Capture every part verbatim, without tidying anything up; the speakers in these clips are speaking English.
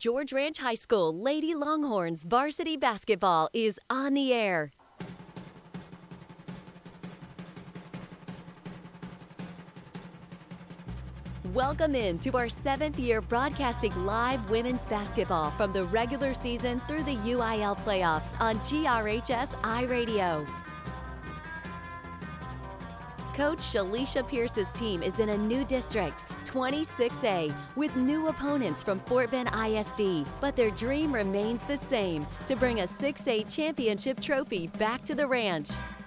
George Ranch High School Lady Longhorns varsity basketball is on the air. Welcome in to our seventh year broadcasting live women's basketball from the regular season through the U I L playoffs on G R H S iRadio. Coach Shalisha Pierce's team is in a new district, twenty-six A, with new opponents from Fort Bend I S D, but their dream remains the same, to bring a six A championship trophy back to the ranch.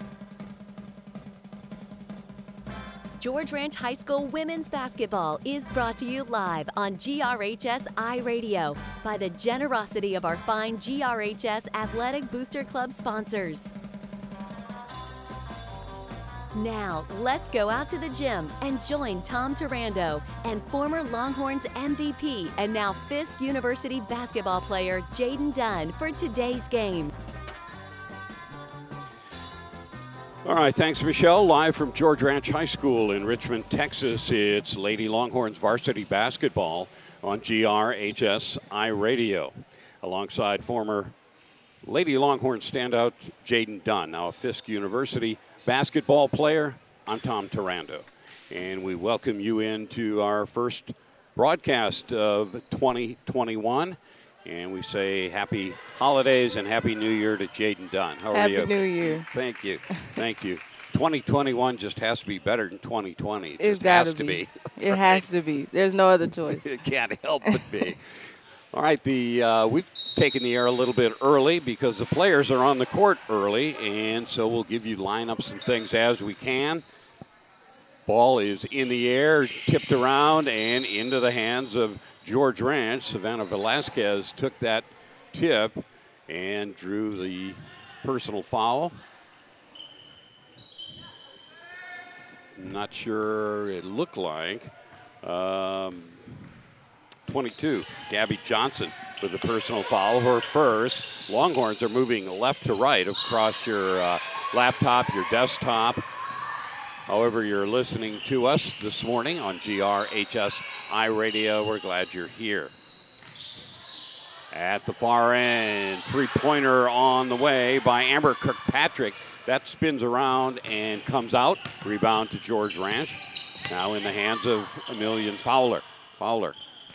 George Ranch High School women's basketball is brought to you live on G R H S iRadio by the generosity of our fine G R H S Athletic Booster Club sponsors. Now, let's go out to the gym and join Tom Turando and former Longhorns M V P and now Fisk University basketball player Jayden Dunn for today's game. All right, thanks, Michelle. Live from George Ranch High School in Richmond, Texas, it's Lady Longhorns varsity basketball on G R H S iRadio, alongside former Lady Longhorns standout Jayden Dunn, now a Fisk University basketball player. I'm Tom Turando, and we welcome you into our first broadcast of twenty twenty-one. And we say happy holidays and happy new year to Jayden Dunn. How are happy you? Happy New Year. Thank you. Thank you. twenty twenty-one just has to be better than twenty twenty. It it's just has be. to be. It right? has to be. There's no other choice. It can't help but be. All right, the uh, we've taken the air a little bit early because the players are on the court early, and so we'll give you lineups and things as we can. Ball is in the air, tipped around, and into the hands of George Ranch. Savannah Velasquez took that tip and drew the personal foul. Not sure, it looked like. Um, twenty-two, Gabby Johnson with the personal foul, her first. Longhorns are moving left to right across your uh, laptop, your desktop. However you're listening to us this morning on G R H S iRadio, we're glad you're here. At the far end, three-pointer on the way by Amber Kirkpatrick. That spins around and comes out. Rebound to George Ranch. Now in the hands of Emilian Fowler. Fowler.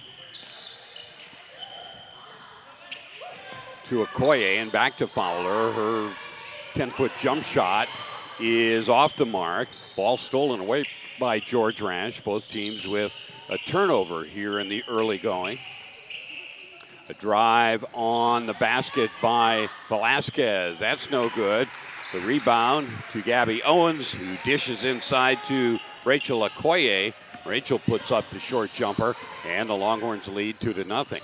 To Okoye and back to Fowler. Her ten-foot jump shot is off the mark. Ball stolen away by George Ranch. Both teams with a turnover here in the early going. A drive on the basket by Velasquez. That's no good. The rebound to Gabby Owens, who dishes inside to Rachel Okoye. Rachel puts up the short jumper, and the Longhorns lead two to nothing.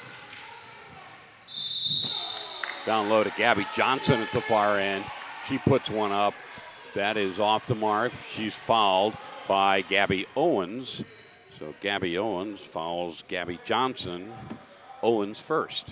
Down low to Gabby Johnson at the far end. She puts one up. That is off the mark. She's fouled by Gabby Owens. So Gabby Owens fouls Gabby Johnson. Owens first.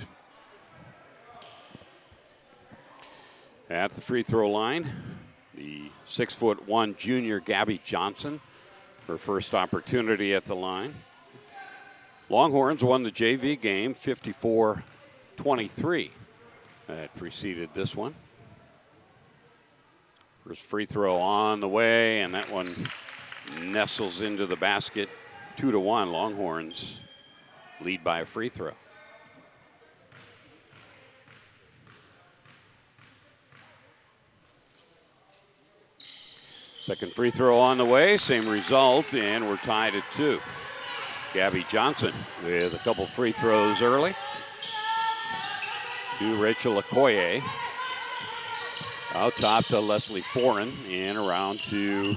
At the free throw line, the six foot one junior Gabby Johnson. Her first opportunity at the line. Longhorns won the J V game fifty-four twenty-three. That preceded this one. First free throw on the way, and that one nestles into the basket. Two to one, Longhorns lead by a free throw. Second free throw on the way, same result, and we're tied at two. Gabby Johnson with a couple free throws early. To Rachel Okoye. Out top to Leslie Foran, and around to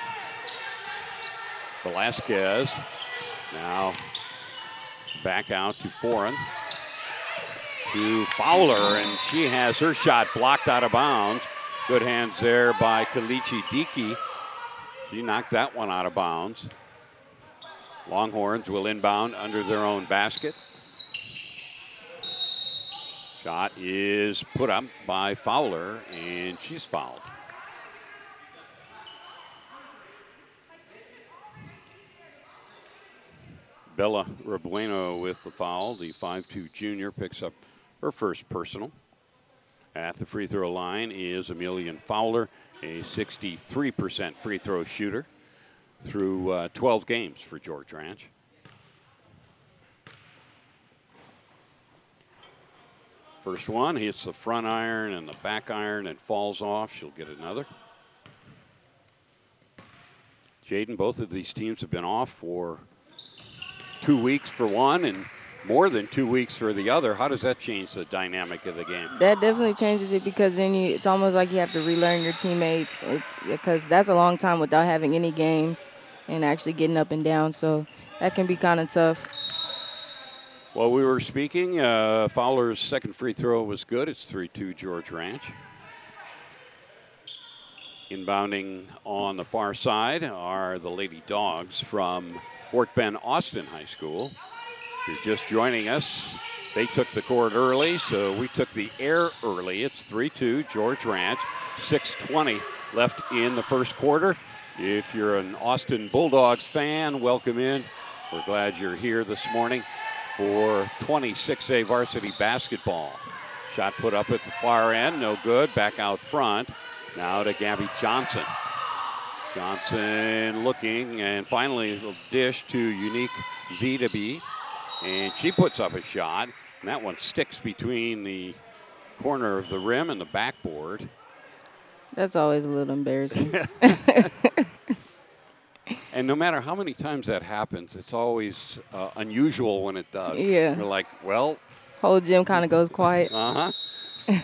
Velasquez. Now back out to Foran. To Fowler, and she has her shot blocked out of bounds. Good hands there by Kalichi Diki. She knocked that one out of bounds. Longhorns will inbound under their own basket. Shot is put up by Fowler, and she's fouled. Bella Rebueno with the foul. The five two junior picks up her first personal. At the free throw line is Emilian Fowler, a sixty-three percent free throw shooter through uh, twelve games for George Ranch. First one hits the front iron and the back iron and falls off. She'll get another. Jaden, both of these teams have been off for two weeks for one and more than two weeks for the other. How does that change the dynamic of the game? That definitely changes it because then you, it's almost like you have to relearn your teammates. It's because that's a long time without having any games and actually getting up and down. So that can be kind of tough. Well, we were speaking. Uh, Fowler's second free throw was good. It's three two George Ranch. Inbounding on the far side are the Lady Dogs from Fort Bend Austin High School. If you're just joining us, they took the court early, so we took the air early. It's three two George Ranch, six twenty left in the first quarter. If you're an Austin Bulldogs fan, welcome in. We're glad you're here this morning for twenty-six A varsity basketball. Shot put up at the far end, no good, back out front. Now to Gabby Johnson. Johnson looking, and finally a dish to Unique Zedeby. And she puts up a shot, and that one sticks between the corner of the rim and the backboard. That's always a little embarrassing. And no matter how many times that happens, it's always uh, unusual when it does. Yeah. You're like, well. Whole gym kind of goes quiet. Uh-huh.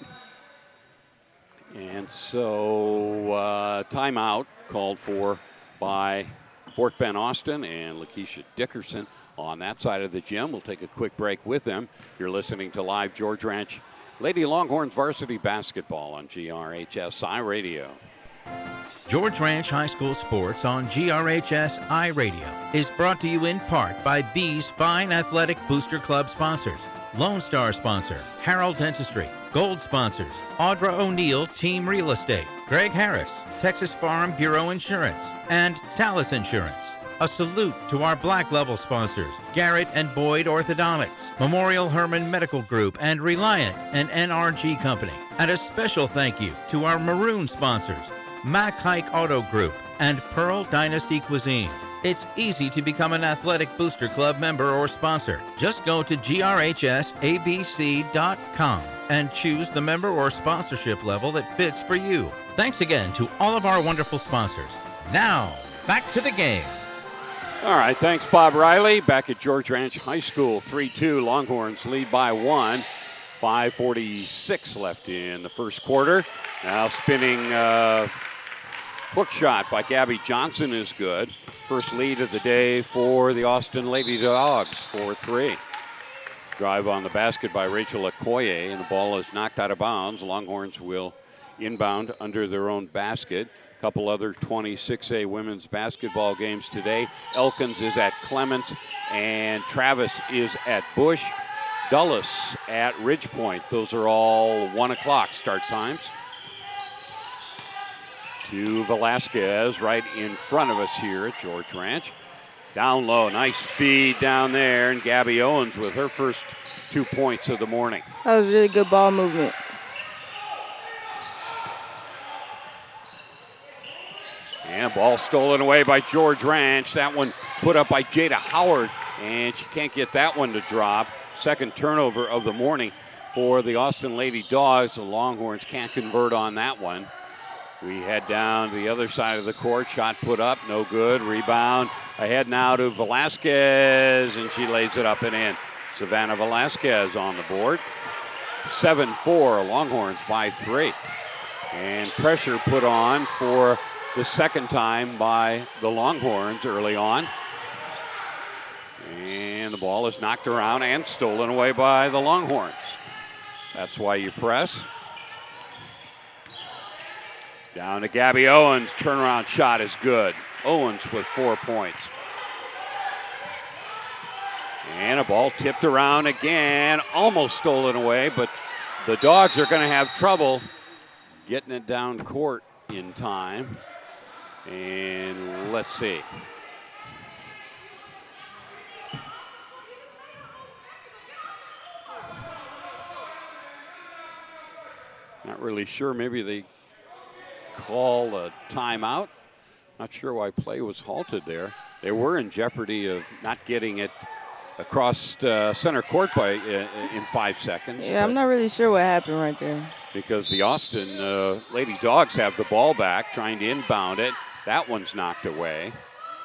And so uh, timeout called for by Fort Bend Austin and Lakeisha Dickerson on that side of the gym. We'll take a quick break with them. You're listening to live George Ranch Lady Longhorns varsity basketball on G R H S I Radio. George Ranch High School Sports on G R H S I Radio is brought to you in part by these fine athletic booster club sponsors. Lone Star sponsor, Harold Dentistry. Gold sponsors, Audra O'Neill Team Real Estate, Greg Harris, Texas Farm Bureau Insurance, and Talus Insurance. A salute to our black level sponsors, Garrett and Boyd Orthodontics, Memorial Hermann Medical Group, and Reliant, an N R G company. And a special thank you to our maroon sponsors, Mack Hike Auto Group and Pearl Dynasty Cuisine. It's easy to become an Athletic Booster Club member or sponsor. Just go to G R H S A B C dot com and choose the member or sponsorship level that fits for you. Thanks again to all of our wonderful sponsors. Now, back to the game. All right, thanks, Bob Riley. Back at George Ranch High School, three two. Longhorns lead by one. five forty-six left in the first quarter. Now spinning uh, hook shot by Gabby Johnson is good. First lead of the day for the Austin Lady Dogs, four three. Drive on the basket by Rachel Okoye, and the ball is knocked out of bounds. Longhorns will inbound under their own basket. Couple other twenty-six A women's basketball games today. Elkins is at Clements, and Travis is at Bush. Dulles at Ridge Point. Those are all one o'clock start times. To Velasquez right in front of us here at George Ranch. Down low, nice feed down there, and Gabby Owens with her first two points of the morning. That was really good ball movement. And ball stolen away by George Ranch. That one put up by Jada Howard, and she can't get that one to drop. Second turnover of the morning for the Austin Lady Dogs. The Longhorns can't convert on that one. We head down to the other side of the court. Shot put up, no good. Rebound ahead now to Velasquez, and she lays it up and in. Savannah Velasquez on the board. seven four, Longhorns by three. And pressure put on for the second time by the Longhorns early on. And the ball is knocked around and stolen away by the Longhorns. That's why you press. Down to Gabby Owens. Turnaround shot is good. Owens with four points. And a ball tipped around again. Almost stolen away, but the Dogs are going to have trouble getting it down court in time. And let's see. really sure. Maybe they call a timeout. Not sure why play was halted there. They were in jeopardy of not getting it across uh, center court by uh, in five seconds. Yeah, I'm not really sure what happened right there. Because the Austin uh, Lady Dogs have the ball back, trying to inbound it. That one's knocked away.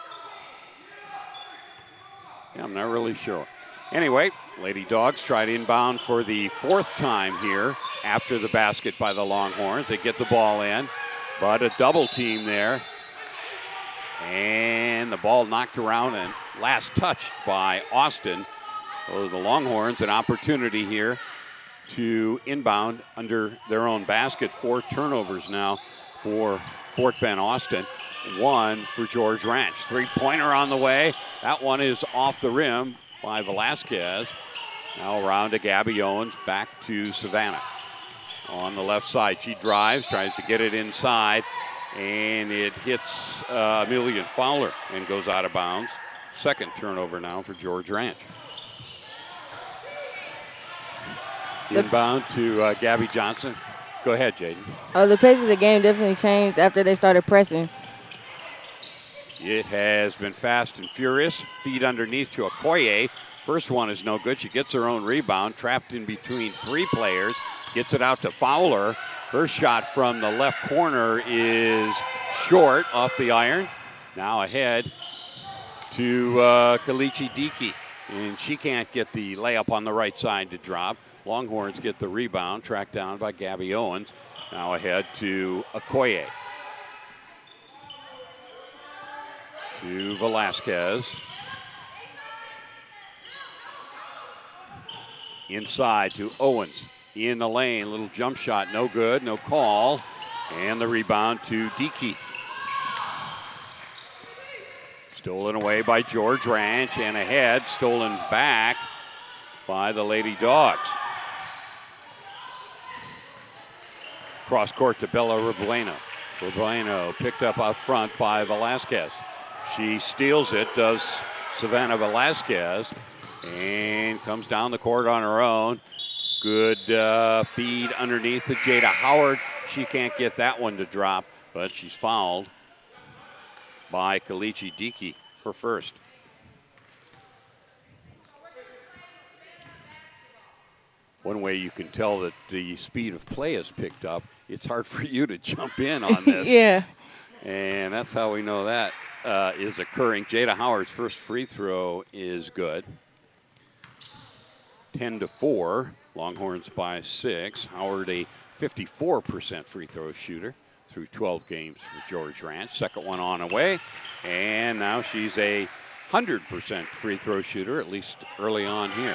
Yeah, I'm not really sure. Anyway, Lady Dogs try to inbound for the fourth time here after the basket by the Longhorns. They get the ball in, but a double team there. And the ball knocked around and last touched by Austin. So the Longhorns an opportunity here to inbound under their own basket. Four turnovers now for Fort Bend Austin. One for George Ranch. Three-pointer on the way. That one is off the rim by Velasquez. Now around to Gabby Owens, back to Savannah. On the left side, she drives, tries to get it inside, and it hits uh, Amelia Fowler and goes out of bounds. Second turnover now for George Ranch. Inbound to uh, Gabby Johnson. Go ahead, Jaden. Oh, the pace of the game definitely changed after they started pressing. It has been fast and furious. Feed underneath to Okoye. First one is no good. She gets her own rebound, trapped in between three players. Gets it out to Fowler. Her shot from the left corner is short off the iron. Now ahead to uh, Kalichi Diki. And she can't get the layup on the right side to drop. Longhorns get the rebound, tracked down by Gabby Owens. Now ahead to Okoye. To Velasquez. Inside to Owens. In the lane, little jump shot, no good, no call. And the rebound to Diki. Stolen away by George Ranch and ahead, stolen back by the Lady Dogs. Cross court to Bella Robledo. Robledo picked up out front by Velasquez. She steals it, does Savannah Velasquez, and comes down the court on her own. Good uh, feed underneath to Jada Howard. She can't get that one to drop, but she's fouled by Kalichi Diki, her first. One way you can tell that the speed of play has picked up, it's hard for you to jump in on this. Yeah. And that's how we know that uh, is occurring. Jada Howard's first free throw is good. ten to four. Longhorns by six. Howard a fifty-four percent free throw shooter through twelve games for George Ranch. Second one on away. And now she's a one hundred percent free throw shooter, at least early on here.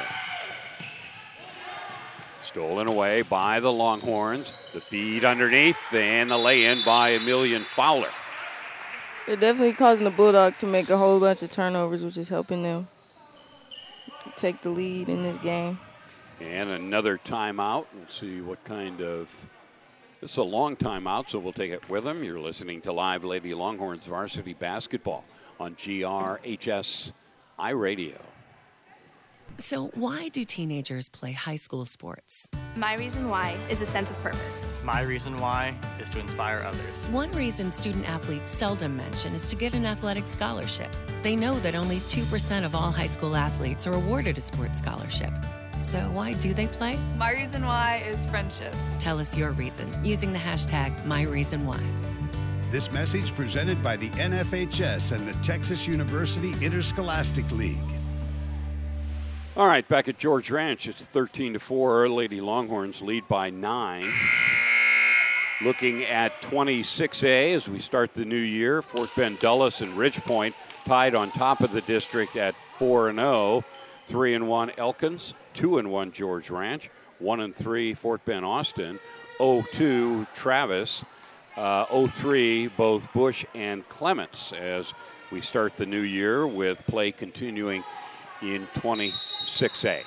Stolen away by the Longhorns. The feed underneath and the lay-in by Amelia Fowler. They're definitely causing the Bulldogs to make a whole bunch of turnovers, which is helping them take the lead in this game. And another timeout. We'll see what kind of, this is a long timeout, so we'll take it with them. You're listening to live Lady Longhorns varsity basketball on G R H S iRadio. So why do teenagers play high school sports? My reason why is a sense of purpose. My reason why is to inspire others. One reason student athletes seldom mention is to get an athletic scholarship. They know that only two percent of all high school athletes are awarded a sports scholarship. So why do they play? My reason why is friendship. Tell us your reason using the hashtag MyReasonWhy. This message presented by the N F H S and the Texas University Interscholastic League. All right, back at George Ranch, it's thirteen to four. Lady Longhorns lead by nine. Looking at twenty-six A as we start the new year, Fort Bend Dulles and Ridgepoint tied on top of the district at four and oh. three and one Elkins, two and one George Ranch, one and three Fort Bend Austin, oh two Travis, uh, oh three both Bush and Clements as we start the new year with play continuing in twenty-six A.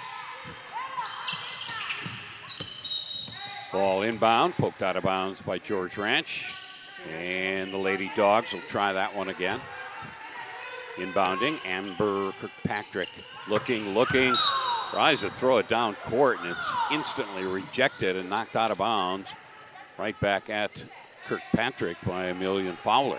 Ball inbound, poked out of bounds by George Ranch. And the Lady Dogs will try that one again. Inbounding, Amber Kirkpatrick looking, looking. Tries to throw it down court, and it's instantly rejected and knocked out of bounds right back at Kirkpatrick by Emilian Fowler.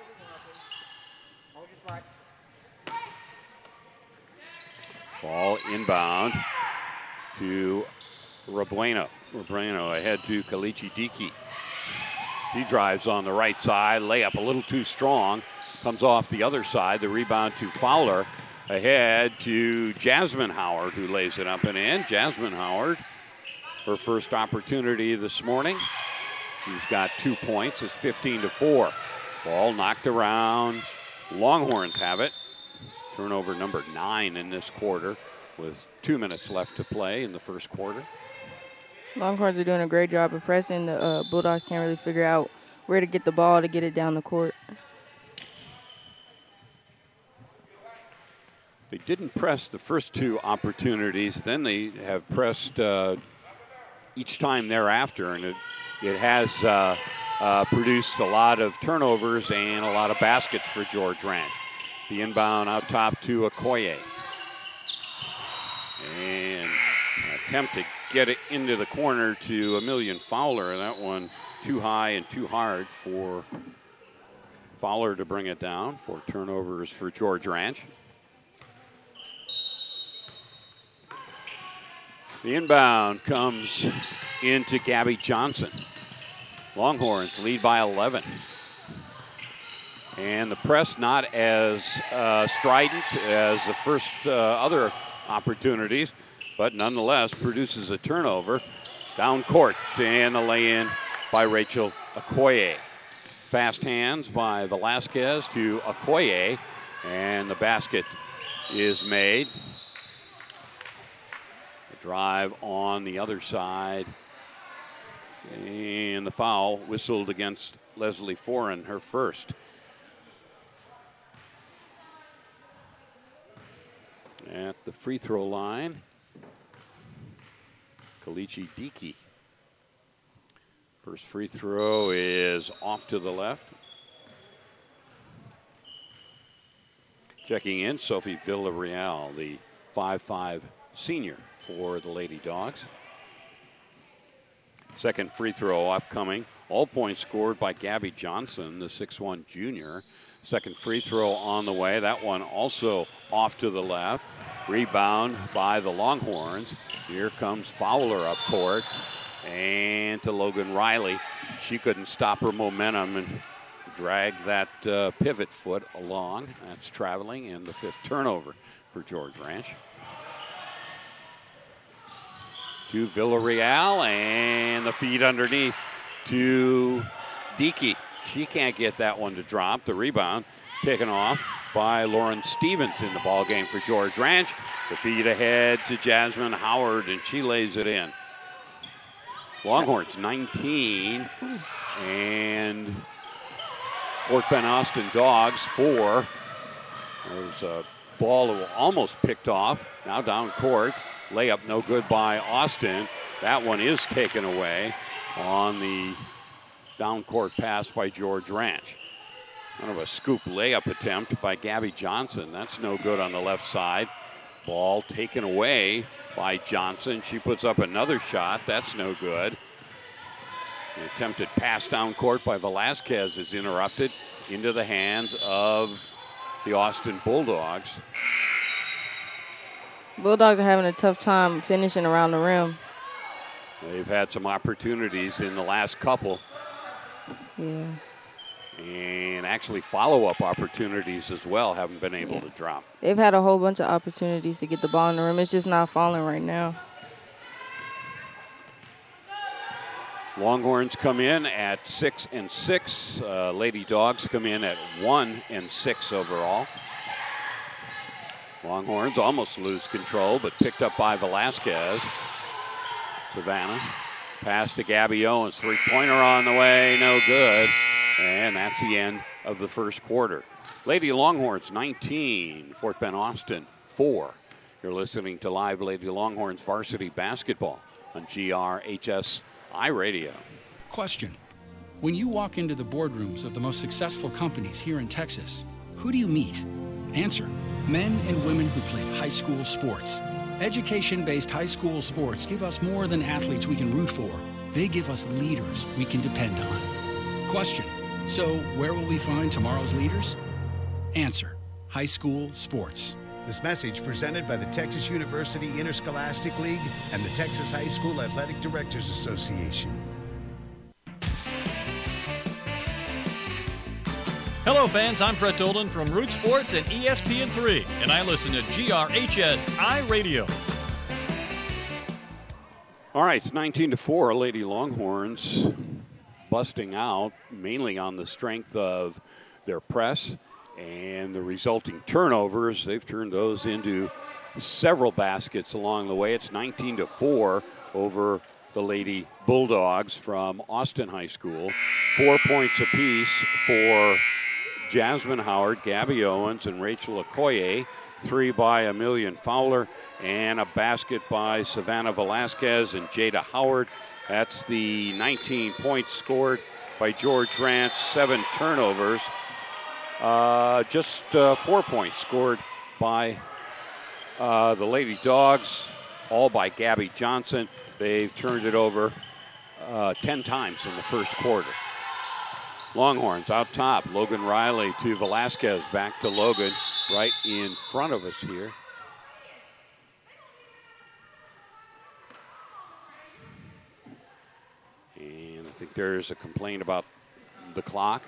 Ball inbound to Rebueno. Rebueno ahead to Kalichi Diki. She drives on the right side, layup a little too strong. Comes off the other side, the rebound to Fowler. Ahead to Jasmine Howard, who lays it up and in. Jasmine Howard, her first opportunity this morning. She's got two points. It's fifteen to four. Ball knocked around. Longhorns have it. Turnover number nine in this quarter with two minutes left to play in the first quarter. Longhorns are doing a great job of pressing. The uh, Bulldogs can't really figure out where to get the ball to get it down the court. They didn't press the first two opportunities. Then they have pressed uh, each time thereafter, and it, it has uh, uh, produced a lot of turnovers and a lot of baskets for George Ranch. The inbound out top to Okoye. And an attempt to get it into the corner to Emilian Fowler. That one too high and too hard for Fowler to bring it down. For turnovers for George Ranch. The inbound comes into Gabby Johnson. Longhorns lead by eleven. And the press not as uh, strident as the first uh, other opportunities, but nonetheless produces a turnover. Down court and the lay-in by Rachel Okoye. Fast hands by Velasquez to Okoye, and the basket is made. Drive on the other side. And the foul whistled against Leslie Foran, her first. At the free throw line, Kalichi Diki. First free throw is off to the left. Checking in, Sophie Villarreal, the five five senior for the Lady Dogs. Second free throw upcoming. All points scored by Gabby Johnson, the six one junior. Second free throw on the way. That one also off to the left. Rebound by the Longhorns. Here comes Fowler up court. And to Logan Riley. She couldn't stop her momentum and drag that uh, pivot foot along. That's traveling, and the fifth turnover for George Ranch. To Villarreal, and the feed underneath to Diki. She can't get that one to drop. The rebound taken off by Lauren Stevens in the ball game for George Ranch. The feed ahead to Jasmine Howard, and she lays it in. Longhorns nineteen, and Fort Bend Austin Dogs four. There's a ball almost picked off. Now down court. Layup no good by Austin. That one is taken away on the down court pass by George Ranch. Kind of a scoop layup attempt by Gabby Johnson. That's no good on the left side. Ball taken away by Johnson. She puts up another shot. That's no good. The attempted pass down court by Velasquez is interrupted into the hands of the Austin Bulldogs. Bulldogs are having a tough time finishing around the rim. They've had some opportunities in the last couple. Yeah. And actually follow-up opportunities as well haven't been able yeah. to drop. They've had a whole bunch of opportunities to get the ball in the rim. It's just not falling right now. Longhorns come in at six and six. Uh, Lady Dogs come in at one and six overall. Longhorns almost lose control, but picked up by Velasquez. Savannah, pass to Gabby Owens. Three-pointer on the way, no good. And that's the end of the first quarter. Lady Longhorns nineteen, Fort Bend Austin four. You're listening to live Lady Longhorns varsity basketball on G R H S iRadio. Question. When you walk into the boardrooms of the most successful companies here in Texas, who do you meet? Answer. Men and women who played high school sports. Education-based high school sports give us more than athletes we can root for. They give us leaders we can depend on. Question: so where will we find tomorrow's leaders? Answer: high school sports. This message presented by the Texas University Interscholastic League and the Texas High School Athletic Directors Association. Hello fans, I'm Brett Dolan from Root Sports and E S P N three, and I listen to G R H S I Radio. All right, it's nineteen to four, Lady Longhorns busting out, mainly on the strength of their press and the resulting turnovers. They've turned those into several baskets along the way. It's nineteen to four over the Lady Bulldogs from Austin High School. Four points apiece for Jasmine Howard, Gabby Owens, and Rachel Okoye. Three by Amelia Fowler, and a basket by Savannah Velasquez and Jada Howard. That's the nineteen points scored by George Ranch, seven turnovers. Uh, just uh, four points scored by uh, the Lady Dogs, all by Gabby Johnson. They've turned it over uh, ten times in the first quarter. Longhorns out top. Logan Riley to Velasquez. Back to Logan right in front of us here. And I think there's a complaint about the clock.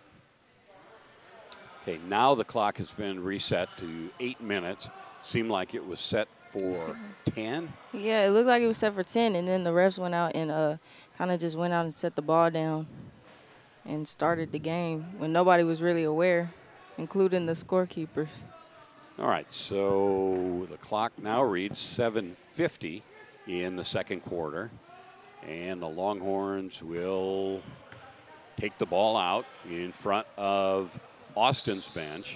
Okay, now the clock has been reset to eight minutes. Seemed like it was set for ten. Yeah, it looked like it was set for ten, and then the refs went out and uh, kind of just went out and set the ball down and started the game when nobody was really aware, including the scorekeepers. All right, so the clock now reads seven fifty in the second quarter, and the Longhorns will take the ball out in front of Austin's bench.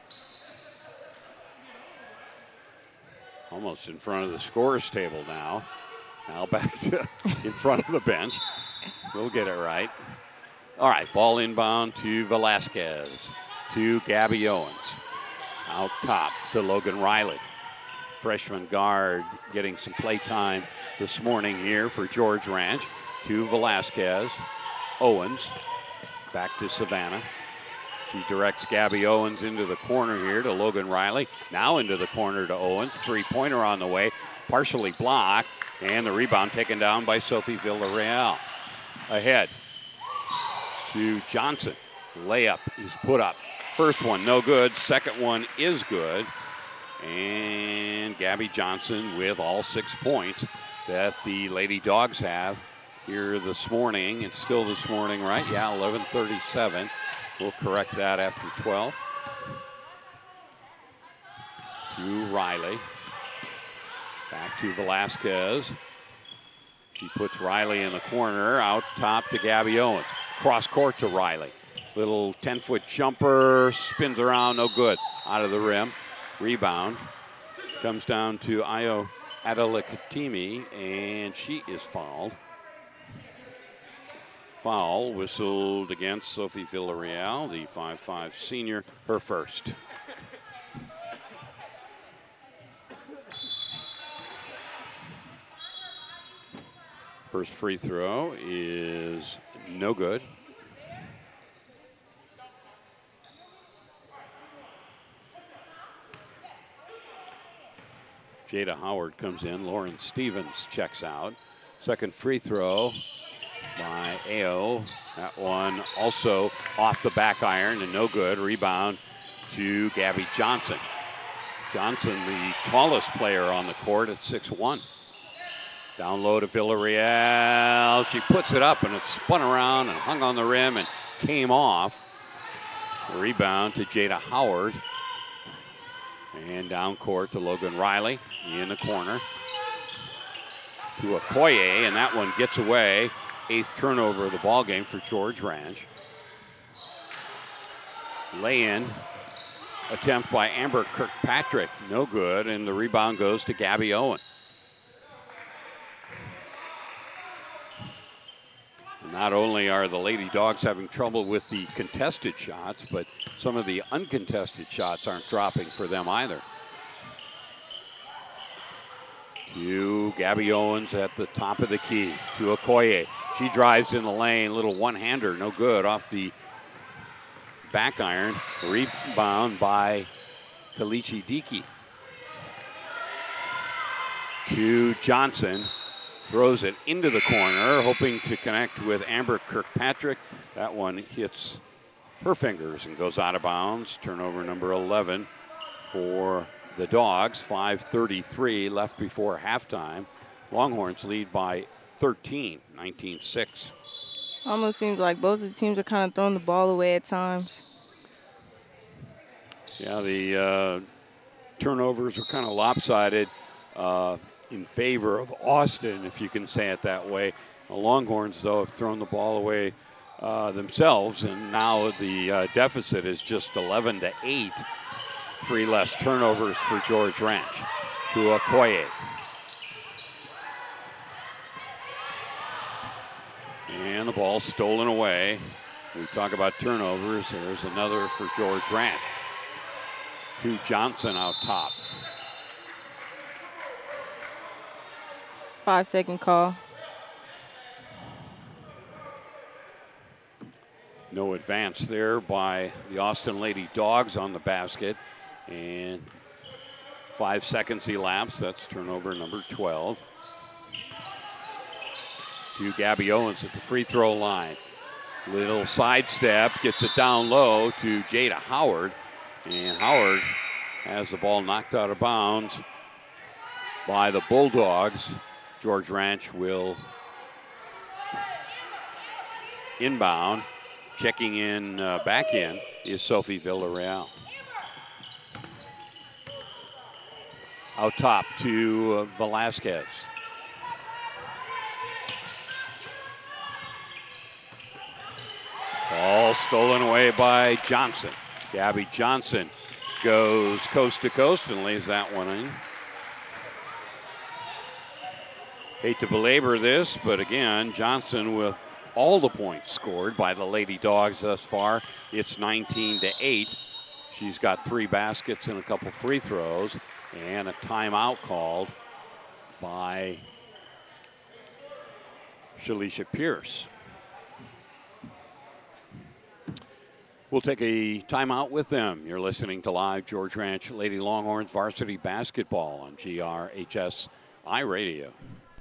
Almost in front of the scorers table now. Now back to in front of the bench. We'll get it right. All right, ball inbound to Velasquez, to Gabby Owens. Out top to Logan Riley. Freshman guard getting some play time this morning here for George Ranch. To Velasquez. Owens back to Savannah. She directs Gabby Owens into the corner here to Logan Riley. Now into the corner to Owens. Three-pointer on the way. Partially blocked. And the rebound taken down by Sophie Villarreal. Ahead to Johnson. Layup is put up. First one no good. Second one is good. And Gabby Johnson with all six points that the Lady Dogs have here this morning. It's still this morning, right? Yeah, eleven thirty-seven. We'll correct that after twelve. To Riley. Back to Velasquez. She puts Riley in the corner. Out top to Gabby Owens. Cross court to Riley. Little ten-foot jumper. Spins around. No good. Out of the rim. Rebound. Comes down to Ayo Adelakatimi, and she is fouled. Foul whistled against Sophie Villarreal, the five five senior, her first. First free throw is no good. Jada Howard comes in. Lauren Stevens checks out. Second free throw by Ayo. That one also off the back iron and no good. Rebound to Gabby Johnson. Johnson, the tallest player on the court at six one. Down low to Villarreal. She puts it up and it spun around and hung on the rim and came off. Rebound to Jada Howard. And down court to Logan Riley in the corner. To Okoye, and that one gets away. Eighth turnover of the ball game for George Ranch. Lay-in attempt by Amber Kirkpatrick, no good, and the rebound goes to Gabby Owen. Not only are the Lady Dogs having trouble with the contested shots, but some of the uncontested shots aren't dropping for them either. To Gabby Owens at the top of the key. To Okoye. She drives in the lane. Little one-hander, no good. Off the back iron. Rebound by Kalichi Diki. To Johnson. Throws it into the corner, hoping to connect with Amber Kirkpatrick. That one hits her fingers and goes out of bounds. Turnover number eleven for the Dogs. five thirty-three left before halftime. Longhorns lead by thirteen, nineteen six. Almost seems like both of the teams are kind of throwing the ball away at times. Yeah, the uh, turnovers are kind of lopsided uh, in favor of Austin, if you can say it that way. The Longhorns, though, have thrown the ball away uh, themselves, and now the uh, deficit is just eleven to eight. Three less turnovers for George Ranch. To Okoye. And the ball stolen away. We talk about turnovers. There's another for George Ranch. To Johnson out top. Five second call. No advance there by the Austin Lady Dogs on the basket. And five seconds elapsed. That's turnover number twelve. To Gabby Owens at the free throw line. Little sidestep, gets it down low to Jada Howard. And Howard has the ball knocked out of bounds by the Bulldogs. George Ranch will inbound. Checking in, uh, back in, is Sophie Villarreal. Out top to uh, Velasquez. Ball stolen away by Johnson. Gabby Johnson goes coast to coast and lays that one in. Hate to belabor this, but again, Johnson with all the points scored by the Lady Dogs thus far. It's nineteen to eight. She's got three baskets and a couple free throws, and a timeout called by Shalisha Pierce. We'll take a timeout with them. You're listening to live George Ranch Lady Longhorns varsity basketball on G R H S iRadio.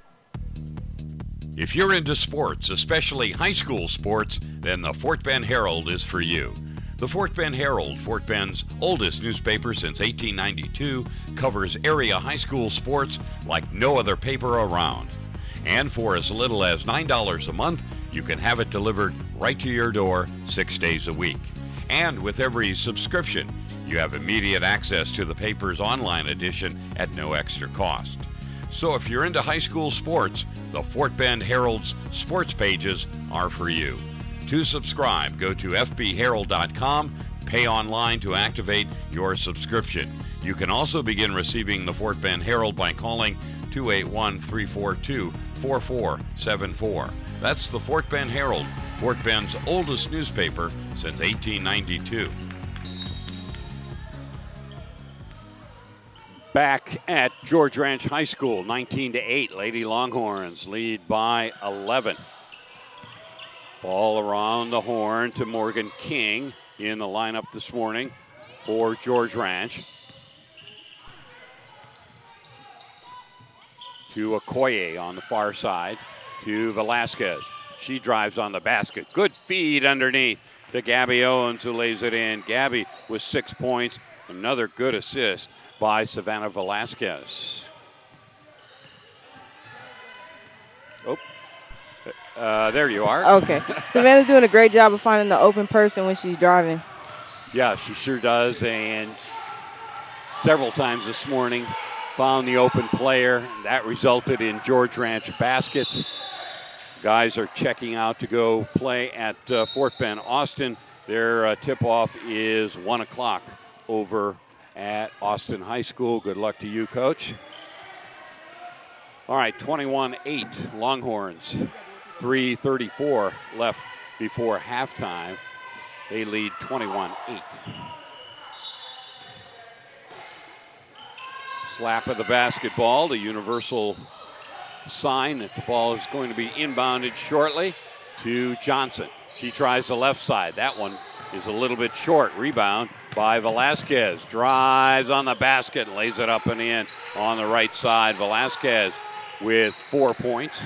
If you're into sports, especially high school sports, then the Fort Bend Herald is for you. The Fort Bend Herald, Fort Bend's oldest newspaper since eighteen ninety-two, covers area high school sports like no other paper around. And for as little as nine dollars a month, you can have it delivered right to your door six days a week. And with every subscription, you have immediate access to the paper's online edition at no extra cost. So if you're into high school sports, the Fort Bend Herald's sports pages are for you. To subscribe, go to f b herald dot com, pay online to activate your subscription. You can also begin receiving the Fort Bend Herald by calling two eight one, three four two, four four seven four. That's the Fort Bend Herald, Fort Bend's oldest newspaper since eighteen ninety-two. Back at George Ranch High School, nineteen to eight. Lady Longhorns lead by eleven. Ball around the horn to Morgan King in the lineup this morning for George Ranch. To Okoye on the far side. To Velasquez. She drives on the basket. Good feed underneath to Gabby Owens, who lays it in. Gabby with six points. Another good assist by Savannah Velasquez. Oh, uh, there you are. Okay. Savannah's doing a great job of finding the open person when she's driving. Yeah, she sure does. And several times this morning found the open player. That resulted in George Ranch baskets. Guys are checking out to go play at uh, Fort Bend Austin. Their uh, tip-off is one o'clock over at Austin High School. Good luck to you, Coach. All right, twenty-one eight Longhorns. three thirty-four left before halftime. They lead twenty-one eight. Slap of the basketball, the universal sign that the ball is going to be inbounded shortly to Johnson. She tries the left side. That one is a little bit short. Rebound by Velasquez. Drives on the basket and lays it up and in on the right side. Velasquez with four points.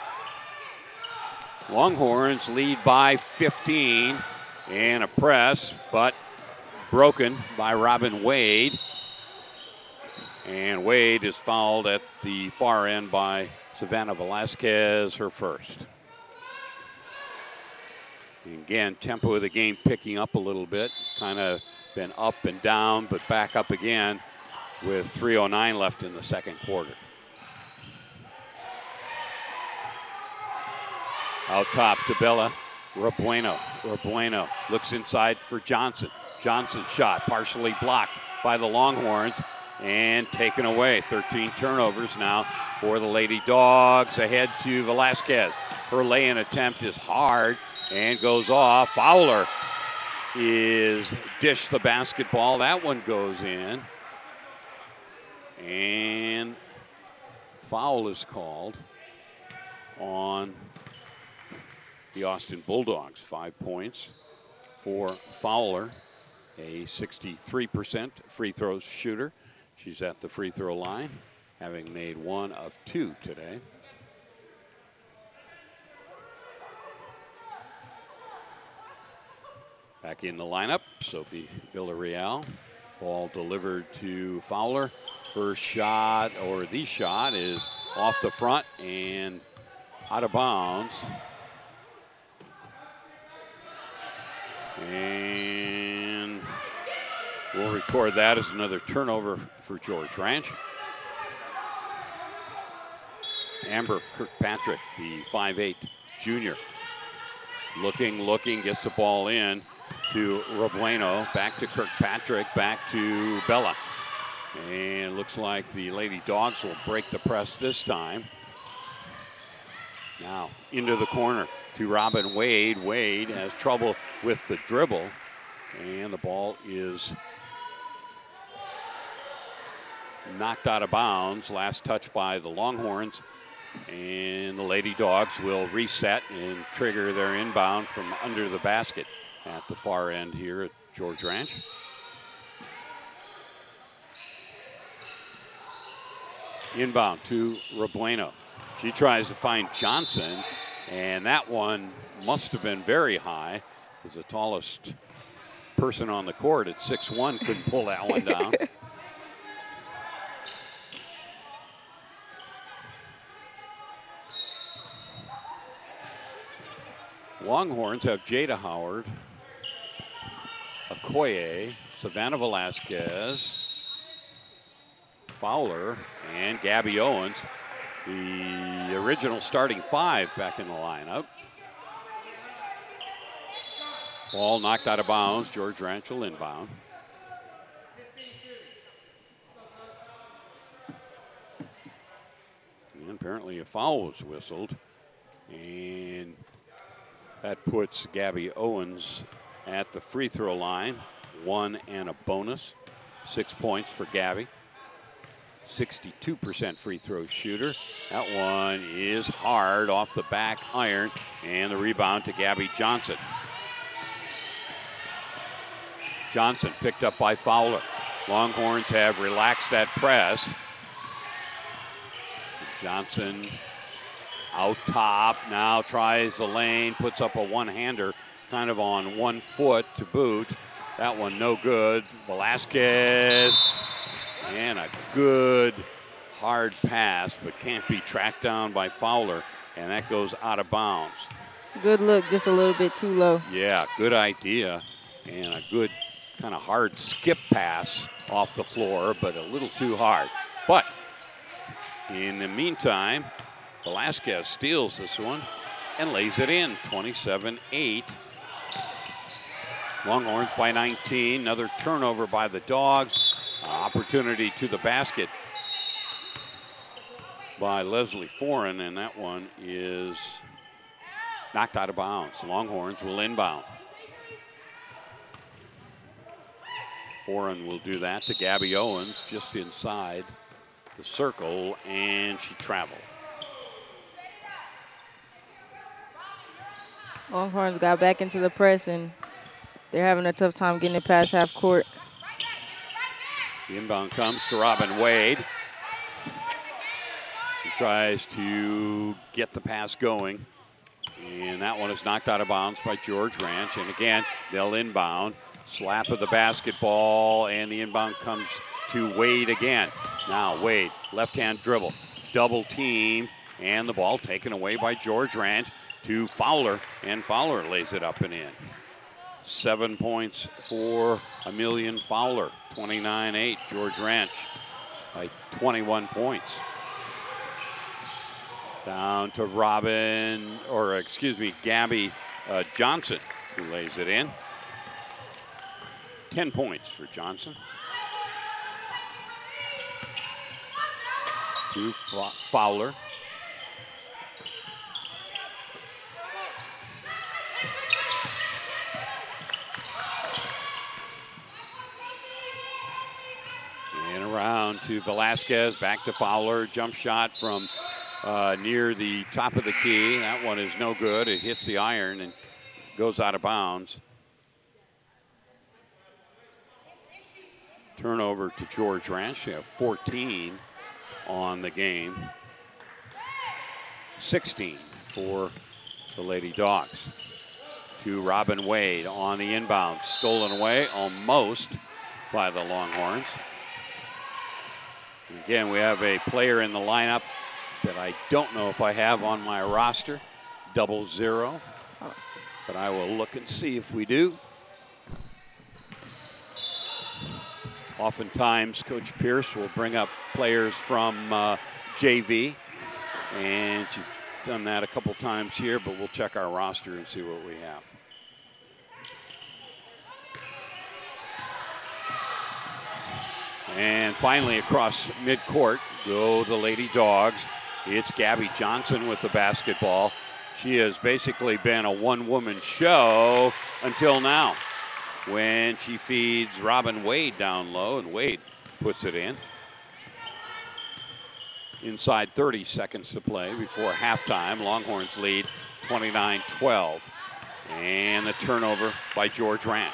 Longhorns lead by fifteen and a press, but broken by Robin Wade. And Wade is fouled at the far end by Savannah Velasquez, her first. And again, tempo of the game picking up a little bit. Kind of been up and down, but back up again with three oh nine left in the second quarter. Out top to Bella. Rebueno. Rebueno looks inside for Johnson. Johnson's shot partially blocked by the Longhorns and taken away. thirteen turnovers now for the Lady Dogs. Ahead to Velasquez. Her lay-in attempt is hard and goes off. Fowler is dished the basketball. That one goes in. And foul is called on the Austin Bulldogs. Five points for Fowler, a sixty-three percent free throw shooter. She's at the free throw line, having made one of two today. Back in the lineup, Sophie Villarreal. Ball delivered to Fowler. First shot, or the shot, is off the front and out of bounds. And we'll record that as another turnover for George Ranch. Amber Kirkpatrick, the five eight junior. Looking, looking, gets the ball in to Rebueno. Back to Kirkpatrick, back to Bella. And looks like the Lady Dogs will break the press this time. Now into the corner to Robin Wade. Wade has trouble with the dribble. And the ball is knocked out of bounds. Last touch by the Longhorns. And the Lady Dogs will reset and trigger their inbound from under the basket at the far end here at George Ranch. Inbound to Rebueno. She tries to find Johnson, and that one must have been very high, because the tallest person on the court at six one couldn't pull that one down. Longhorns have Jada Howard, Okoye, Savannah Velasquez, Fowler, and Gabby Owens, the original starting five back in the lineup. Ball knocked out of bounds. George Ranch will inbound. And apparently a foul was whistled. And that puts Gabby Owens at the free throw line. One and a bonus. Six points for Gabby. sixty-two percent free throw shooter. That one is hard off the back iron, and the rebound to Gabby Johnson. Johnson picked up by Fowler. Longhorns have relaxed that press. Johnson out top, now tries the lane, puts up a one-hander, kind of on one foot to boot. That one no good. Velasquez, and a good hard pass, but can't be tracked down by Fowler, and that goes out of bounds. Good look, just a little bit too low. Yeah, good idea, and a good kind of hard skip pass off the floor, but a little too hard. But in the meantime, Velasquez steals this one and lays it in, twenty-seven eight. Longhorns by nineteen, another turnover by the Dogs. Uh, opportunity to the basket by Leslie Foran, and that one is knocked out of bounds. Longhorns will inbound. Foran will do that to Gabby Owens, just inside the circle, and she traveled. Longhorns got back into the press, and they're having a tough time getting it past half court. The inbound comes to Robin Wade. He tries to get the pass going, and that one is knocked out of bounds by George Ranch. And again, they'll inbound. Slap of the basketball, and the inbound comes to Wade again. Now Wade, left-hand dribble, double team, and the ball taken away by George Ranch to Fowler, and Fowler lays it up and in. Seven points for Amelia Fowler, twenty-nine eight. George Ranch by twenty-one points. Down to Robin, or excuse me, Gabby uh, Johnson, who lays it in. ten points for Johnson. To Fowler. And around to Velasquez, back to Fowler. Jump shot from uh, near the top of the key. That one is no good. It hits the iron and goes out of bounds. Turnover to George Ranch. They have fourteen on the game. sixteen for the Lady Dogs. To Robin Wade on the inbound. Stolen away almost by the Longhorns. And again, we have a player in the lineup that I don't know if I have on my roster. Double zero. But I will look and see if we do. Oftentimes, Coach Pierce will bring up players from uh, J V, and she's done that a couple times here, but we'll check our roster and see what we have. And finally, across midcourt go the Lady Dogs. It's Gabby Johnson with the basketball. She has basically been a one-woman show until now, when she feeds Robin Wade down low, and Wade puts it in. Inside thirty seconds to play before halftime. Longhorns lead twenty-nine twelve. And the turnover by George Ranch.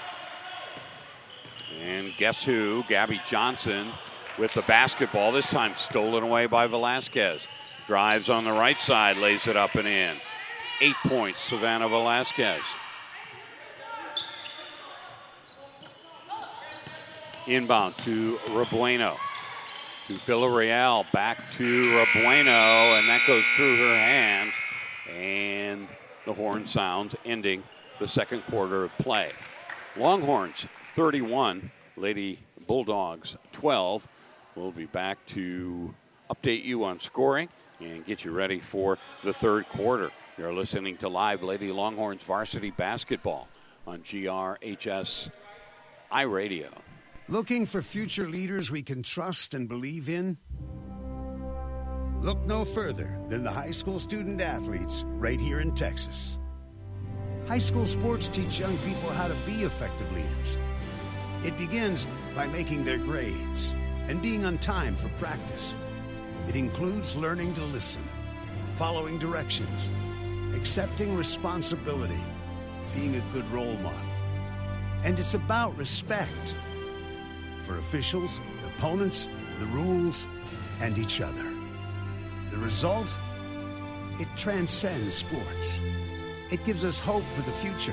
And guess who? Gabby Johnson with the basketball, this time stolen away by Velasquez. Drives on the right side, lays it up and in. Eight points, Savannah Velasquez. Inbound to Rebueno. To Villarreal, back to Rebueno, and that goes through her hands. And the horn sounds, ending the second quarter of play. Longhorns thirty-one, Lady Bulldogs twelve. We'll be back to update you on scoring and get you ready for the third quarter. You're listening to live Lady Longhorns varsity basketball on G R H S iRadio. Looking for future leaders we can trust and believe in? Look no further than the high school student athletes right here in Texas. High school sports teach young people how to be effective leaders. It begins by making their grades and being on time for practice. It includes learning to listen, following directions, accepting responsibility, being a good role model. And it's about respect for officials, opponents, the rules, and each other. The result? It transcends sports. It gives us hope for the future.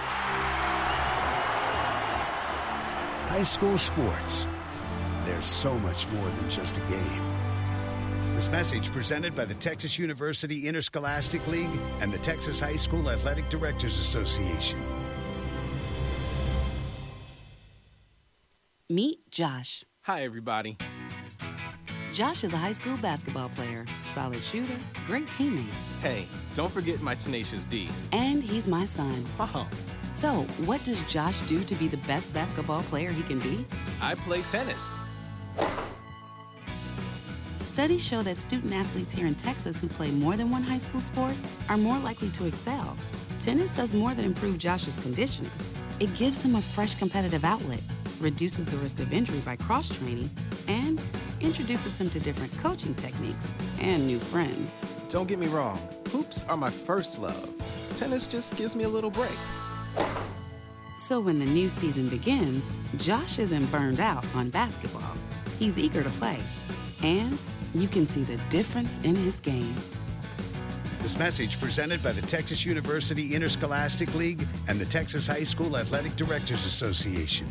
High school sports. There's so much more than just a game. This message presented by the Texas University Interscholastic League and the Texas High School Athletic Directors Association. Meet Josh. Hi, everybody. Josh is a high school basketball player, solid shooter, great teammate. Hey, don't forget my tenacious D. And he's my son. Oh. So, what does Josh do to be the best basketball player he can be? I play tennis. Studies show that student athletes here in Texas who play more than one high school sport are more likely to excel. Tennis does more than improve Josh's conditioning. It gives him a fresh competitive outlet, reduces the risk of injury by cross-training, and introduces him to different coaching techniques and new friends. Don't get me wrong, hoops are my first love. Tennis just gives me a little break. So when the new season begins, Josh isn't burned out on basketball. He's eager to play, and you can see the difference in his game. This message presented by the Texas University Interscholastic League and the Texas High School Athletic Directors Association.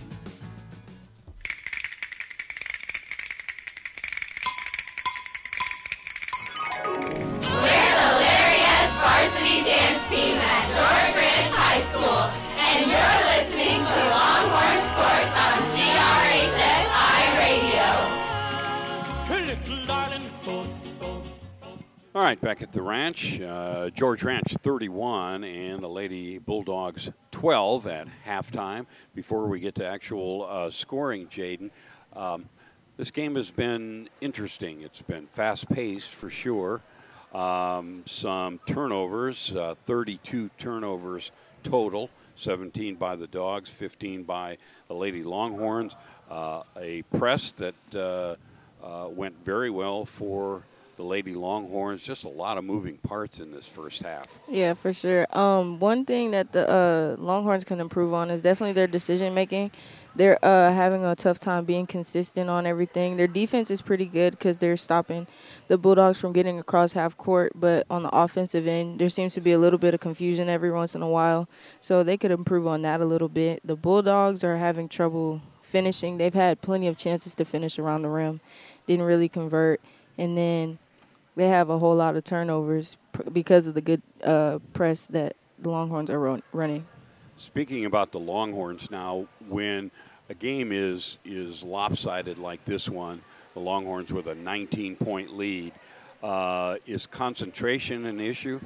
All right, back at the ranch, uh, George Ranch thirty-one and the Lady Bulldogs twelve at halftime. Before we get to actual uh, scoring, Jaden, um, this game has been interesting. It's been fast-paced for sure. Um, some turnovers, uh, thirty-two turnovers total, seventeen by the Dogs, fifteen by the Lady Longhorns. Uh, a press that uh, uh, went very well for the Lady Longhorns. Just a lot of moving parts in this first half. Yeah, for sure. Um, one thing that the uh, Longhorns can improve on is definitely their decision making. They're uh, having a tough time being consistent on everything. Their defense is pretty good because they're stopping the Bulldogs from getting across half court, but on the offensive end, there seems to be a little bit of confusion every once in a while, so they could improve on that a little bit. The Bulldogs are having trouble finishing. They've had plenty of chances to finish around the rim, didn't really convert, and then they have a whole lot of turnovers because of the good uh, press that the Longhorns are run- running. Speaking about the Longhorns now, when a game is is lopsided like this one, the Longhorns with a nineteen-point lead, uh, is concentration an issue?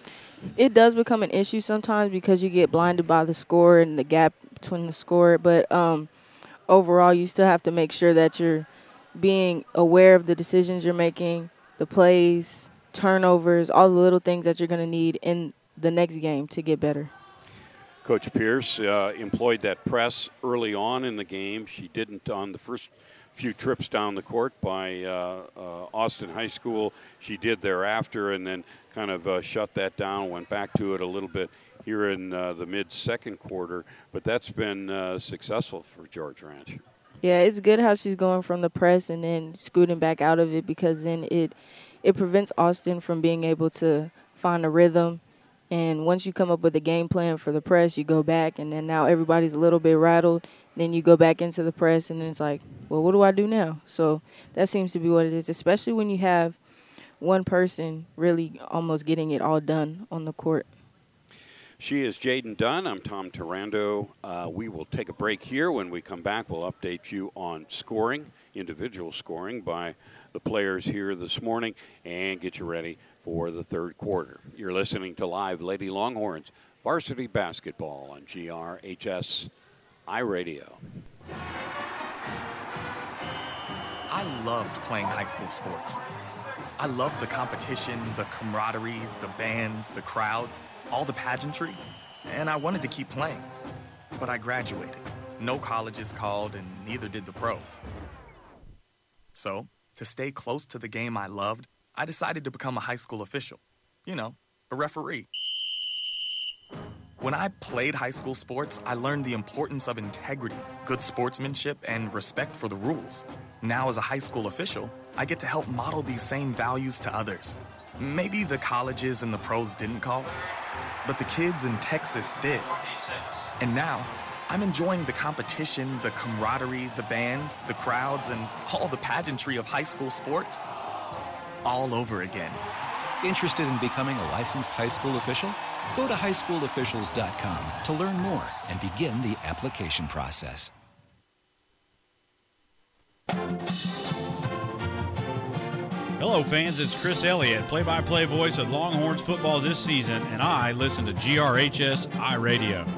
It does become an issue sometimes because you get blinded by the score and the gap between the score. But um, overall, you still have to make sure that you're being aware of the decisions you're making, the plays, turnovers, all the little things that you're going to need in the next game to get better. Coach Pierce uh, employed that press early on in the game. She didn't on the first few trips down the court by uh, uh, Austin High School. She did thereafter and then kind of uh, shut that down, went back to it a little bit here in uh, the mid-second quarter. But that's been uh, successful for George Ranch. Yeah, it's good how she's going from the press and then scooting back out of it because then it it prevents Austin from being able to find a rhythm. And once you come up with a game plan for the press, you go back, and then now everybody's a little bit rattled. Then you go back into the press, and then it's like, well, what do I do now? So that seems to be what it is, especially when you have one person really almost getting it all done on the court. She is Jaden Dunn. I'm Tom Tarando. Uh, we will take a break here. When we come back, we'll update you on scoring, individual scoring by the players here this morning, and get you ready for the third quarter. You're listening to Live Lady Longhorns Varsity Basketball on G R H S iRadio. I loved playing high school sports. I loved the competition, the camaraderie, the bands, the crowds, all the pageantry, and I wanted to keep playing. But I graduated. No colleges called, and neither did the pros. So, to stay close to the game I loved, I decided to become a high school official. You know, a referee. When I played high school sports, I learned the importance of integrity, good sportsmanship, and respect for the rules. Now, as a high school official, I get to help model these same values to others. Maybe the colleges and the pros didn't call, but the kids in Texas did. And now, I'm enjoying the competition, the camaraderie, the bands, the crowds, and all the pageantry of high school sports all over again. Interested in becoming a licensed high school official? Go to high school officials dot com to learn more and begin the application process. Hello, fans. It's Chris Elliott, play-by-play voice of Longhorns football this season, and I listen to G R H S iRadio.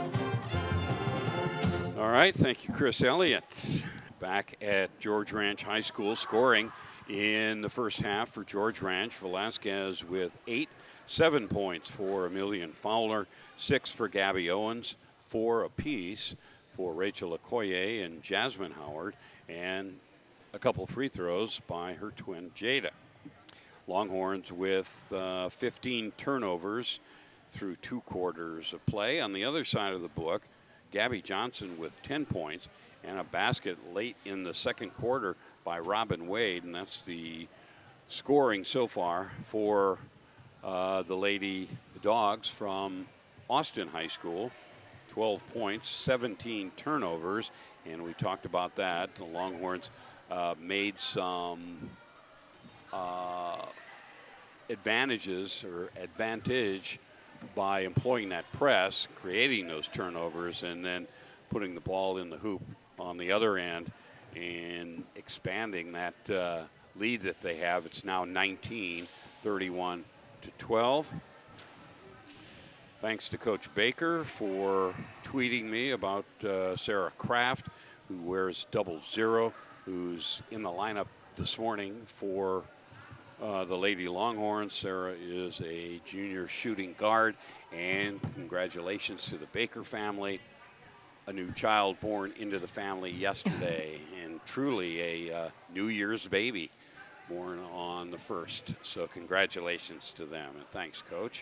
All right, thank you, Chris Elliott. Back at George Ranch High School, scoring in the first half for George Ranch. Velasquez with eight, seven points for Amelia Fowler, six for Gabby Owens, four apiece for Rachel Okoye and Jasmine Howard, and a couple free throws by her twin Jada. Longhorns with uh, fifteen turnovers through two quarters of play. On the other side of the book, Gabby Johnson with ten points and a basket late in the second quarter by Robin Wade, and that's the scoring so far for uh, the Lady Dogs from Austin High School. twelve points, seventeen turnovers, and we talked about that. The Longhorns uh, made some uh, advantages or advantage by employing that press, creating those turnovers, and then putting the ball in the hoop on the other end and expanding that uh, lead that they have. It's now nineteen, thirty-one to twelve. Thanks to Coach Baker for tweeting me about uh, Sarah Kraft, who wears double zero, who's in the lineup this morning for uh, the Lady Longhorns. Sarah is a junior shooting guard, and congratulations to the Baker family. A new child born into the family yesterday, and truly a uh, New Year's baby born on the first. So congratulations to them, and thanks, Coach.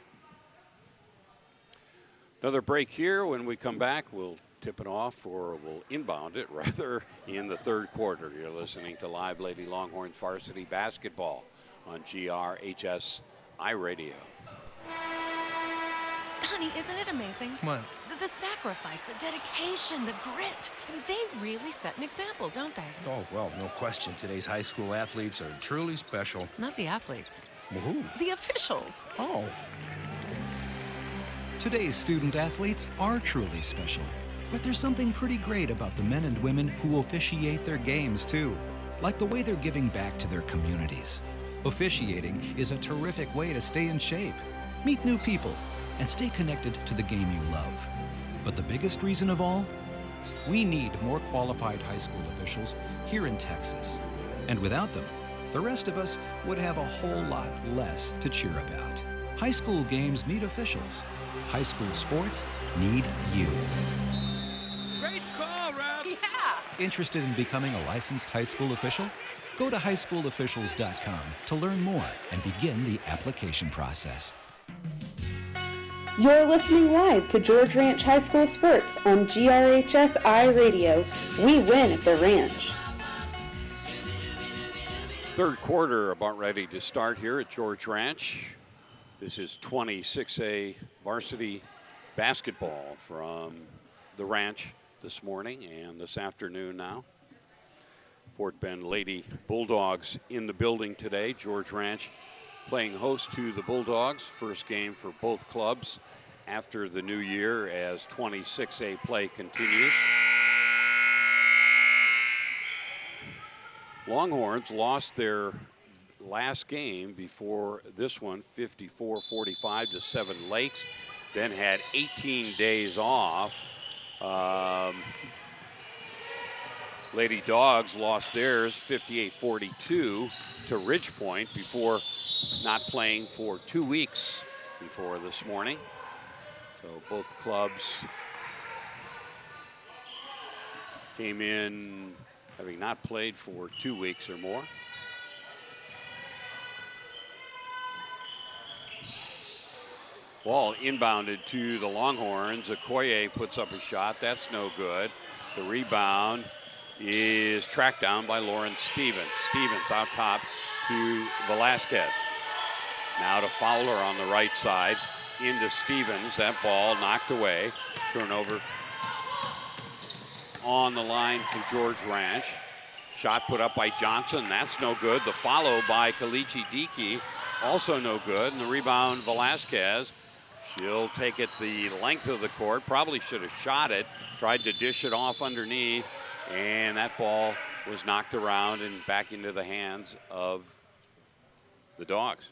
Another break here. When we come back, we'll tip it off, or we'll inbound it, rather, in the third quarter. You're listening to Live Lady Longhorns Varsity Basketball on G R H S iRadio. Honey, isn't it amazing? What? The, the sacrifice, the dedication, the grit. I mean, they really set an example, don't they? Oh, well, no question. Today's high school athletes are truly special. Not the athletes. Well, who? The officials. Oh. Today's student athletes are truly special, but there's something pretty great about the men and women who officiate their games too, like the way they're giving back to their communities. Officiating is a terrific way to stay in shape, meet new people, and stay connected to the game you love. But the biggest reason of all? We need more qualified high school officials here in Texas. And without them, the rest of us would have a whole lot less to cheer about. High school games need officials. High school sports need you. Great call, Rob. Yeah. Interested in becoming a licensed high school official? Go to high school officials dot com to learn more and begin the application process. You're listening live to George Ranch High School Sports on G R H S iRadio. We win at the ranch. Third quarter about ready to start here at George Ranch. This is twenty-six A varsity basketball from the ranch this morning and this afternoon now. Fort Bend Lady Bulldogs in the building today. George Ranch playing host to the Bulldogs. First game for both clubs after the new year as twenty-six A play continues. Longhorns lost their last game before this one, fifty-four forty-five to Seven Lakes, then had eighteen days off. Um, Lady Dogs lost theirs fifty-eight forty-two to Ridge Point before not playing for two weeks before this morning. So both clubs came in having not played for two weeks or more. Ball inbounded to the Longhorns. Okoye puts up a shot. That's no good. The rebound is tracked down by Lauren Stevens. Stevens out top to Velasquez. Now to Fowler on the right side. Into Stevens. That ball knocked away. Turnover on the line for George Ranch. Shot put up by Johnson. That's no good. The follow by Kalichi Diki. Also no good. And the rebound, Velasquez. She'll take it the length of the court. Probably should have shot it. Tried to dish it off underneath. And that ball was knocked around and back into the hands of the Dogs.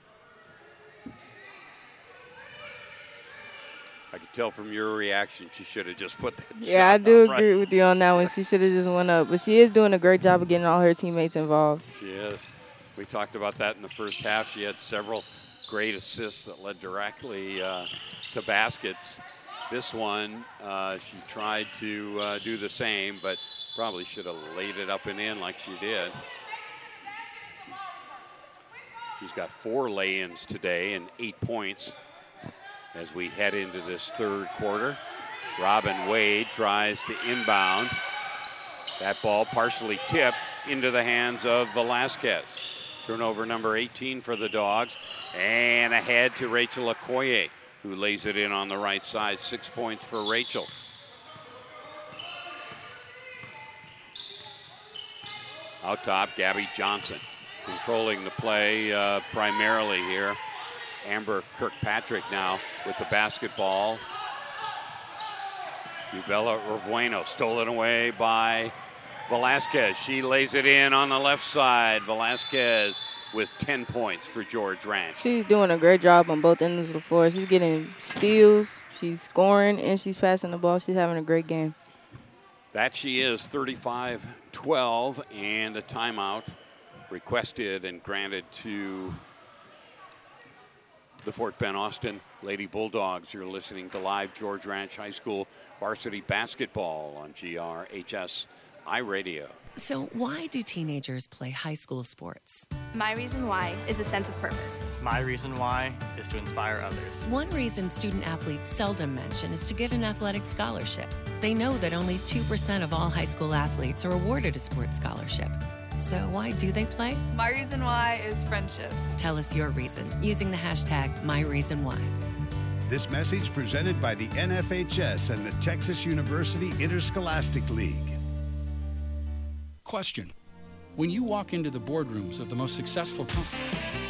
I could tell from your reaction she should have just put that Yeah, shot I do up, agree right? with you on that one. She should have just went up. But she is doing a great job of getting all her teammates involved. She is. We talked about that in the first half. She had several great assists that led directly uh, to baskets. This one, uh, she tried to uh, do the same, but Probably should have laid it up and in like she did. She's got four lay-ins today and eight points as we head into this third quarter. Robin Wade tries to inbound. That ball partially tipped into the hands of Velasquez. Turnover number eighteen for the Dogs. And ahead to Rachel Okoye, who lays it in on the right side. Six points for Rachel. Out top, Gabby Johnson controlling the play uh, primarily here. Amber Kirkpatrick now with the basketball. Bella Rebueno stolen away by Velasquez. She lays it in on the left side. Velasquez with ten points for George Ranch. She's doing a great job on both ends of the floor. She's getting steals, she's scoring, and she's passing the ball. She's having a great game. That she is, thirty-five twelve, and a timeout requested and granted to the Fort Bend Austin Lady Bulldogs. You're listening to live George Ranch High School varsity basketball on G R H S iRadio. So why do teenagers play high school sports? My reason why is a sense of purpose. My reason why is to inspire others. One reason student athletes seldom mention is to get an athletic scholarship. They know that only two percent of all high school athletes are awarded a sports scholarship. So why do they play? My reason why is friendship. Tell us your reason using the hashtag MyReasonWhy. This message presented by the N F H S and the Texas University Interscholastic League. Question. When you walk into the boardrooms of the most successful companies.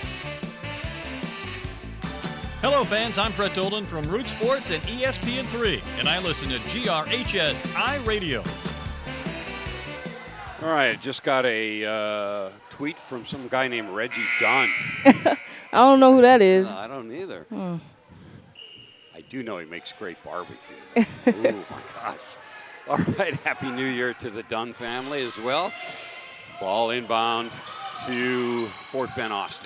Hello, fans. I'm Brett Dolan from Root Sports and E S P N three, and I listen to G R H S iRadio. All right, just got a uh, tweet from some guy named Reggie Dunn. I don't know who that is. No, I don't either. Hmm. I do know he makes great barbecue. Ooh, my gosh. All right, Happy New Year to the Dunn family as well. Ball inbound to Fort Bend Austin.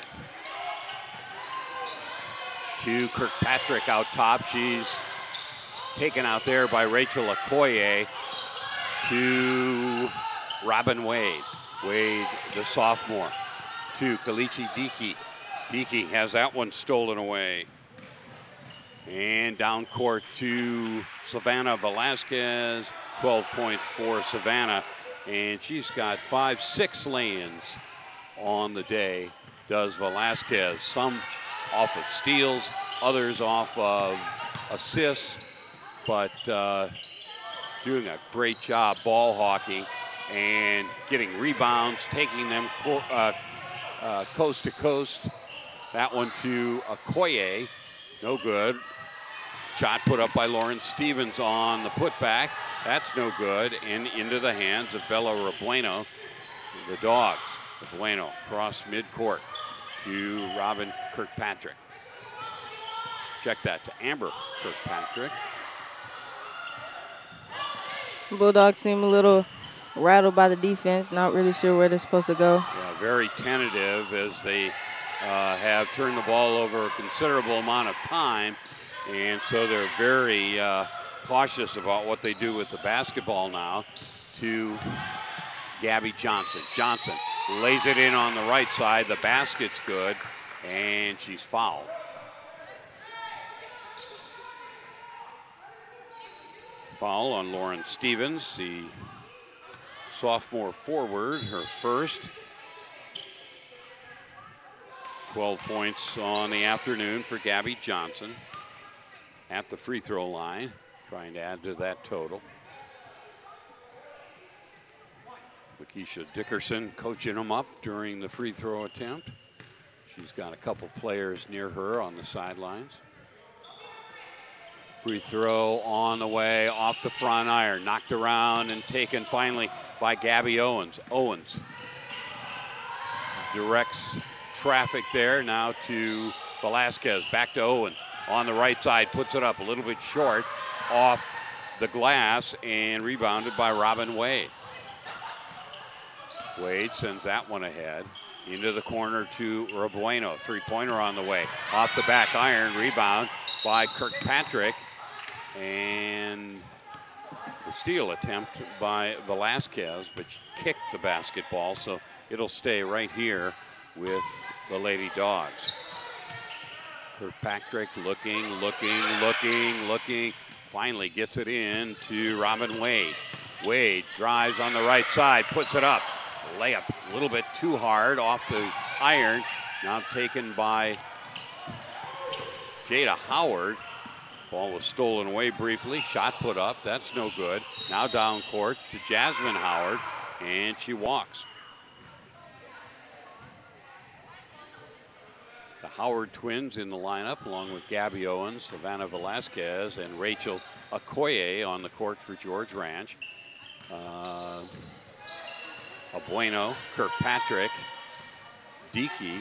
To Kirkpatrick out top. She's taken out there by Rachel Okoye. To Robin Wade. Wade, the sophomore. To Kalichi Dickey. Dickey has that one stolen away. And down court to Savannah Velasquez. twelve points for Savannah. And she's got five, six lay-ins on the day, does Velasquez. Some off of steals, others off of assists. But uh, doing a great job ball hawking and getting rebounds, taking them co- uh, uh, coast to coast. That one to Okoye, no good. Shot put up by Lauren Stevens on the putback. That's no good. And into the hands of Bella Rebueno, the Dogs. Rebueno across midcourt to Robin Kirkpatrick. Check that to Amber Kirkpatrick. Bulldogs seem a little rattled by the defense, not really sure where they're supposed to go. Yeah, very tentative as they uh, have turned the ball over a considerable amount of time. And so they're very uh, cautious about what they do with the basketball now. To Gabby Johnson. Johnson lays it in on the right side. The basket's good, and she's fouled. Foul on Lauren Stevens, the sophomore forward, her first. twelve points on the afternoon for Gabby Johnson. At the free throw line, trying to add to that total. Lakeisha Dickerson coaching them up during the free throw attempt. She's got a couple players near her on the sidelines. Free throw on the way, off the front iron, knocked around and taken finally by Gabby Owens. Owens directs traffic there now to Velasquez, back to Owens. On the right side, puts it up a little bit short off the glass and rebounded by Robin Wade. Wade sends that one ahead into the corner to Rebueno. Three-pointer on the way. Off the back iron, rebound by Kirkpatrick. And The steal attempt by Velasquez, but she kicked the basketball, so it'll stay right here with the Lady Dogs. Kirkpatrick looking, looking, looking, looking. Finally gets it in to Robin Wade. Wade drives on the right side, puts it up. Layup a little bit too hard off the iron. Now taken by Jada Howard. Ball was stolen away briefly. Shot put up. That's no good. Now down court to Jasmine Howard, and she walks. The Howard twins in the lineup, along with Gabby Owens, Savannah Velasquez, and Rachel Okoye on the court for George Ranch. Uh, Abueno, Kirkpatrick, Dickey,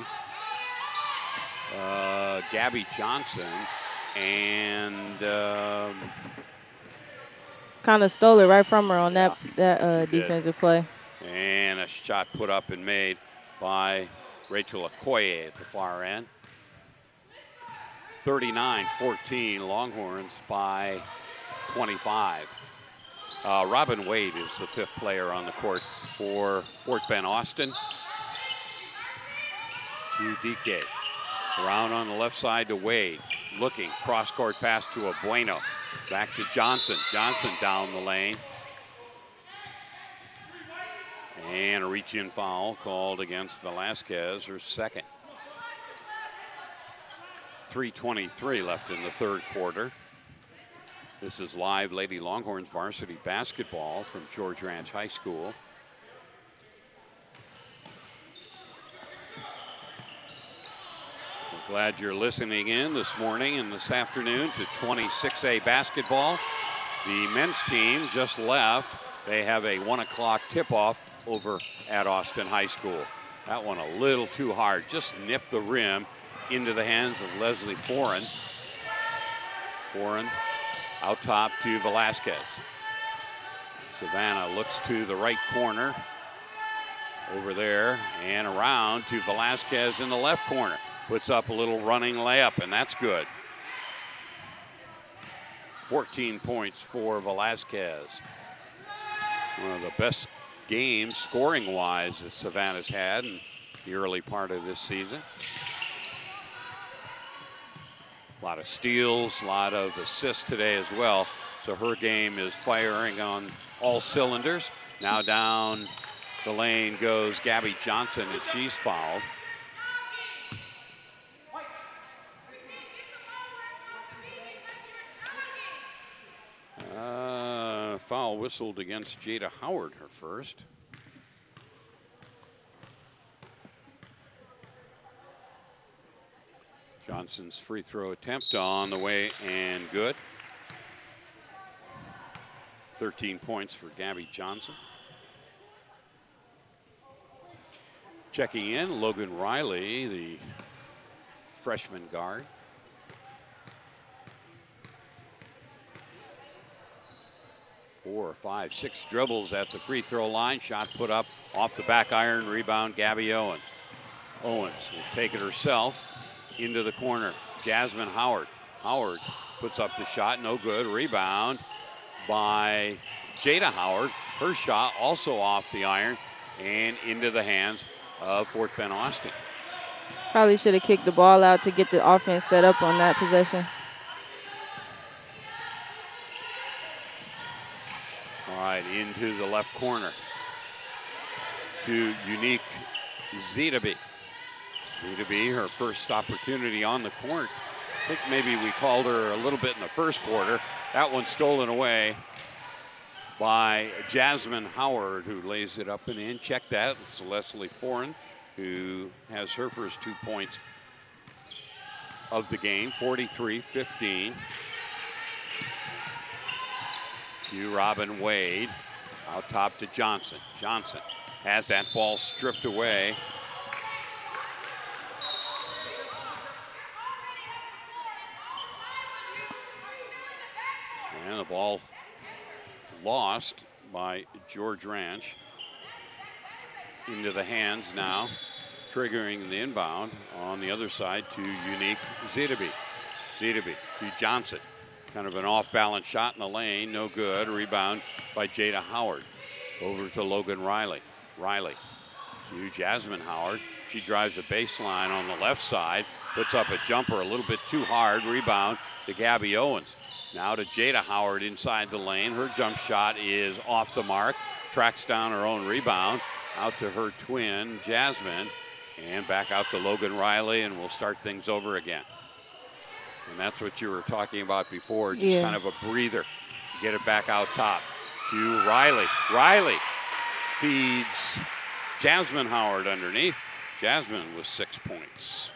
uh, Gabby Johnson, and um, kind of stole it right from her on that that uh, did. defensive play. And a shot put up and made by Rachel Okoye at the far end. thirty-nine fourteen, Longhorns by twenty-five. Uh, Robin Wade is the fifth player on the court for Fort Bend Austin. To D K. Around on the left side to Wade. Looking, cross-court pass to Abueno. Back to Johnson. Johnson down the lane. And a reach-in foul called against Velasquez, her second. three twenty-three left in the third quarter. This is live Lady Longhorns varsity basketball from George Ranch High School. We're glad you're listening in this morning and this afternoon to twenty-six A basketball. The men's team just left. They have a one o'clock tip-off over at Austin High School. That one a little too hard. Just nipped the rim into the hands of Leslie Foran. Foran out top to Velasquez. Savannah looks to the right corner. Over there and around to Velasquez in the left corner. Puts up a little running layup, and that's good. fourteen points for Velasquez. One of the best games scoring-wise that Savannah's had in the early part of this season. A lot of steals, a lot of assists today as well. So her game is firing on all cylinders. Now down the lane goes Gabby Johnson as she's fouled. Uh, foul whistled against Jada Howard, her first. Johnson's free throw attempt on the way and good. thirteen points for Gabby Johnson. Checking in, Logan Riley, the freshman guard. Four, five, six dribbles at the free throw line. Shot put up off the back iron. Rebound, Gabby Owens. Owens will take it herself into the corner. Jasmine Howard. Howard puts up the shot, no good. Rebound by Jada Howard. Her shot also off the iron and into the hands of Fort Bend Austin. Probably should have kicked the ball out to get the offense set up on that possession. All right, into the left corner to Unique Zedaby. Zedaby, her first opportunity on the court. I think maybe we called her a little bit in the first quarter. That one stolen away by Jasmine Howard, who lays it up and in. Check that. It's Leslie Foran, who has her first two points of the game, forty-three fifteen. To Robin Wade, out top to Johnson. Johnson has that ball stripped away. And the ball lost by George Ranch. Into the hands now, triggering the inbound on the other side to Unique Zedaby. Zedaby to Johnson. Kind of an off-balance shot in the lane, no good. Rebound by Jada Howard. Over to Logan Riley. Riley to Jasmine Howard. She drives the baseline on the left side, puts up a jumper a little bit too hard. Rebound to Gabby Owens. Now to Jada Howard inside the lane. Her jump shot is off the mark. Tracks down her own rebound. Out to her twin, Jasmine. And back out to Logan Riley, and we'll start things over again. And that's what you were talking about before, just yeah. kind of a breather. Get it back out top to Riley. Riley feeds Jasmine Howard underneath. Jasmine with six points.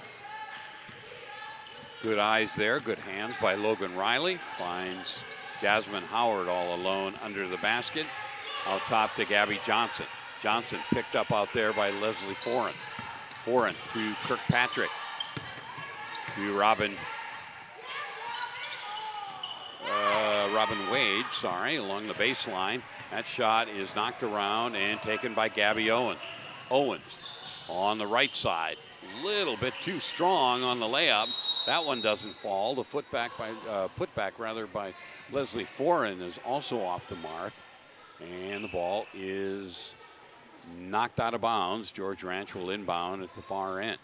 Good eyes there, good hands by Logan Riley. Finds Jasmine Howard all alone under the basket. Out top to Gabby Johnson. Johnson picked up out there by Leslie Foran. Foran to Kirkpatrick. To Robin Uh, Robin Wade, sorry, along the baseline. That shot is knocked around and taken by Gabby Owens. Owens on the right side. Little bit too strong on the layup. That one doesn't fall. The footback by, uh, putback rather by Leslie Foran is also off the mark. And the ball is knocked out of bounds. George Ranch will inbound at the far end.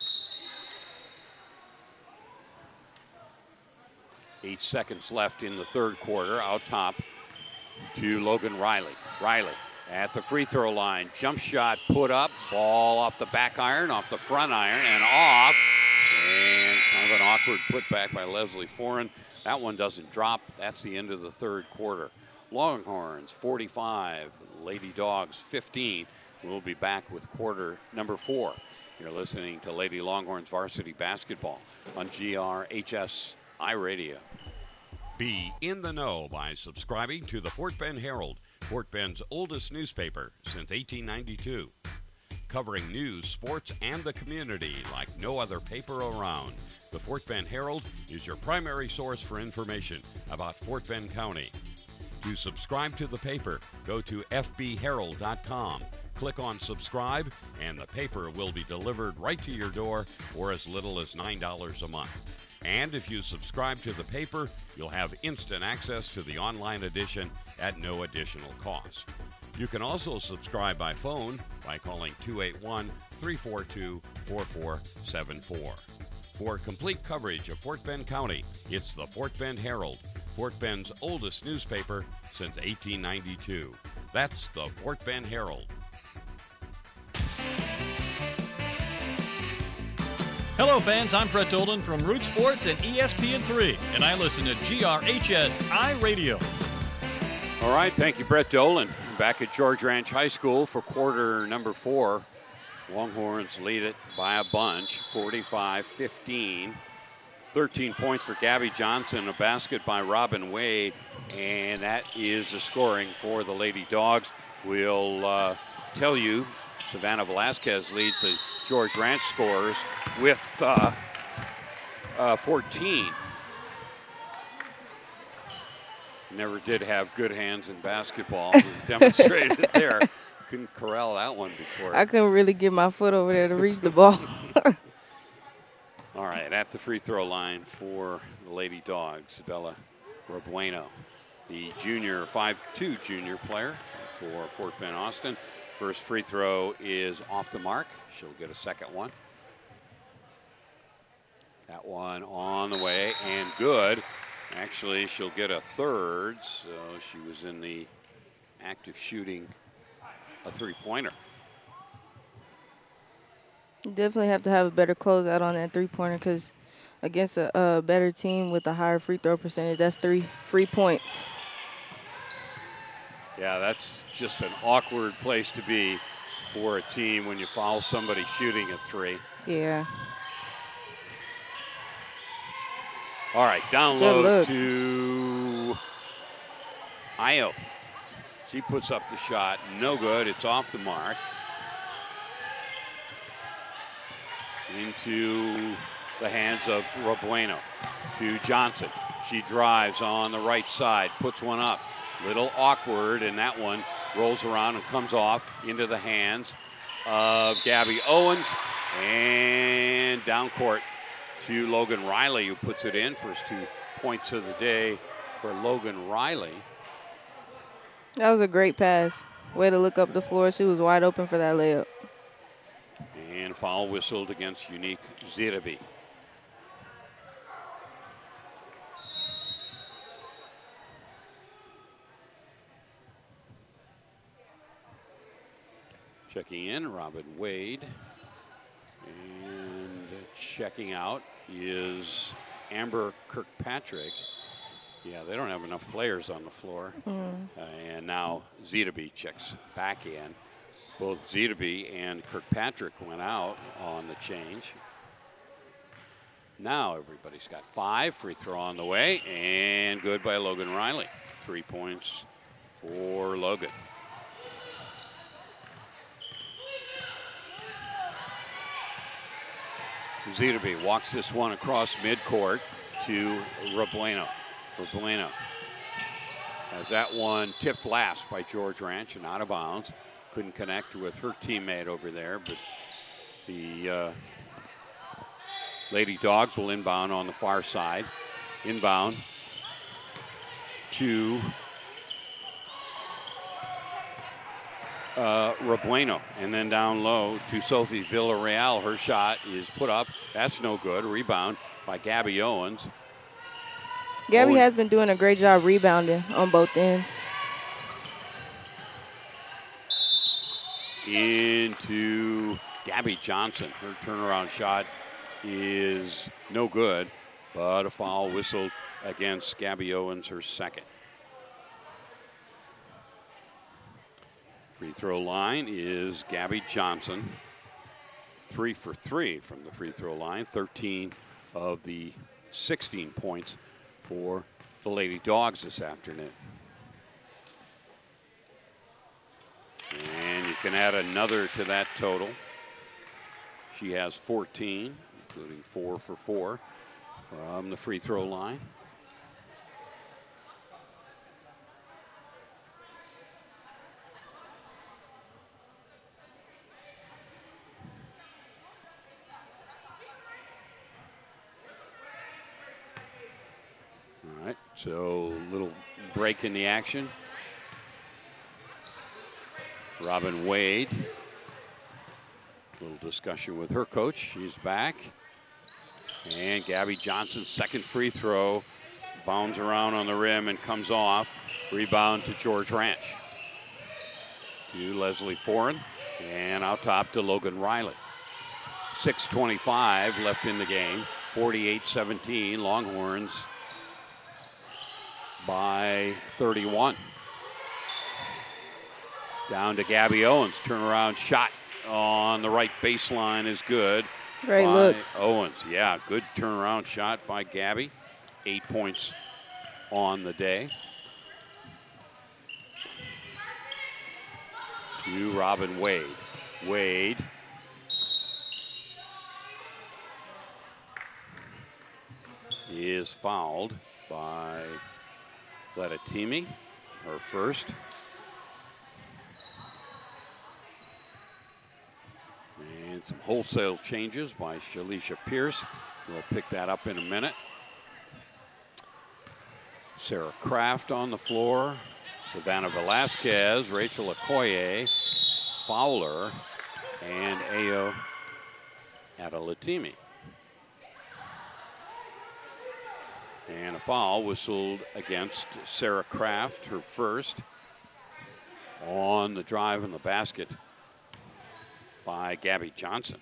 Eight seconds left in the third quarter. Out top to Logan Riley. Riley at the free throw line. Jump shot put up. Ball off the back iron, off the front iron, and off. And kind of an awkward putback by Leslie Foran. That one doesn't drop. That's the end of the third quarter. Longhorns forty-five, Lady Dogs fifteen. We'll be back with quarter number four. You're listening to Lady Longhorns varsity basketball on G R H S iRadio. Be in the know by subscribing to the Fort Bend Herald, Fort Bend's oldest newspaper since eighteen ninety-two. Covering news, sports, and the community like no other paper around, the Fort Bend Herald is your primary source for information about Fort Bend County. To subscribe to the paper, go to f b herald dot com. Click on subscribe, and the paper will be delivered right to your door for as little as nine dollars a month. And if you subscribe to the paper, you'll have instant access to the online edition at no additional cost. You can also subscribe by phone by calling two eight one, three four two, four four seven four. For complete coverage of Fort Bend County, it's the Fort Bend Herald, Fort Bend's oldest newspaper since eighteen ninety-two. That's the Fort Bend Herald. Hello fans, I'm Brett Dolan from Root Sports and E S P N three, and I listen to G R H S iRadio. All right, thank you, Brett Dolan. Back at George Ranch High School for quarter number four. Longhorns lead it by a bunch, forty-five fifteen. thirteen points for Gabby Johnson, a basket by Robin Wade, and that is the scoring for the Lady Dogs. We'll uh, tell you, Savannah Velasquez leads the George Ranch scorers with uh, uh, fourteen. Never did have good hands in basketball. Demonstrated it there. Couldn't corral that one before. I couldn't really get my foot over there to reach the ball. All right, at the free throw line for the Lady Dogs, Bella Robueno, the junior, five two junior player for Fort Bend Austin. First free throw is off the mark. She'll get a second one. That one on the way and good. Actually, she'll get a third, so she was in the act of shooting a three-pointer. You definitely have to have a better closeout on that three-pointer because against a, a better team with a higher free throw percentage, that's three free points. Yeah, that's just an awkward place to be for a team when you foul somebody shooting a three. Yeah. All right, down low to Io. She puts up the shot. No good. It's off the mark. Into the hands of Robueno. To Johnson. She drives on the right side. Puts one up. Little awkward, and that one rolls around and comes off into the hands of Gabby Owens. And down court to Logan Riley, who puts it in. First two points of the day for Logan Riley. That was a great pass. Way to look up the floor. She was wide open for that layup. And foul whistled against Unique Zirabi. Checking in, Robin Wade. And checking out is Amber Kirkpatrick. Yeah, they don't have enough players on the floor. Mm. Uh, and now Zirabi checks back in. Both Zirabi and Kirkpatrick went out on the change. Now everybody's got five. Free throw on the way, and good by Logan Riley. Three points for Logan. Zirabi walks this one across midcourt to Robledo. Robledo has that one tipped last by George Ranch and out of bounds. Couldn't connect with her teammate over there, but the uh, Lady Dogs will inbound on the far side. Inbound to uh, Robledo, and then down low to Sophie Villarreal. Her shot is put up. That's no good. Rebound by Gabby Owens. Gabby Owens. has been doing a great job rebounding on both ends. Into Gabby Johnson. Her turnaround shot is no good, but a foul whistled against Gabby Owens, her second. Free throw line is Gabby Johnson. Three for three from the free throw line. thirteen of the sixteen points for the Lady Dogs this afternoon. And you can add another to that total. She has fourteen, including four for four from the free throw line. All right, so a little break in the action. Robin Wade, a little discussion with her coach. She's back. And Gabby Johnson's second free throw bounds around on the rim and comes off. Rebound to George Ranch. To Leslie Foran, and out top to Logan Riley. six twenty-five left in the game. forty-eight seventeen, Longhorns by thirty-one. Down to Gabby Owens. Turnaround shot on the right baseline is good. Great by look. Owens. Yeah, good turnaround shot by Gabby. Eight points on the day. To Robin Wade. Wade. Is fouled by Letatimi, her first. And some wholesale changes by Shalisha Pierce. We'll pick that up in a minute. Sarah Kraft on the floor. Savannah Velasquez, Rachel Okoye, Fowler, and Ayo Adelatimi. And a foul whistled against Sarah Kraft, her first, on the drive in the basket by Gabby Johnson.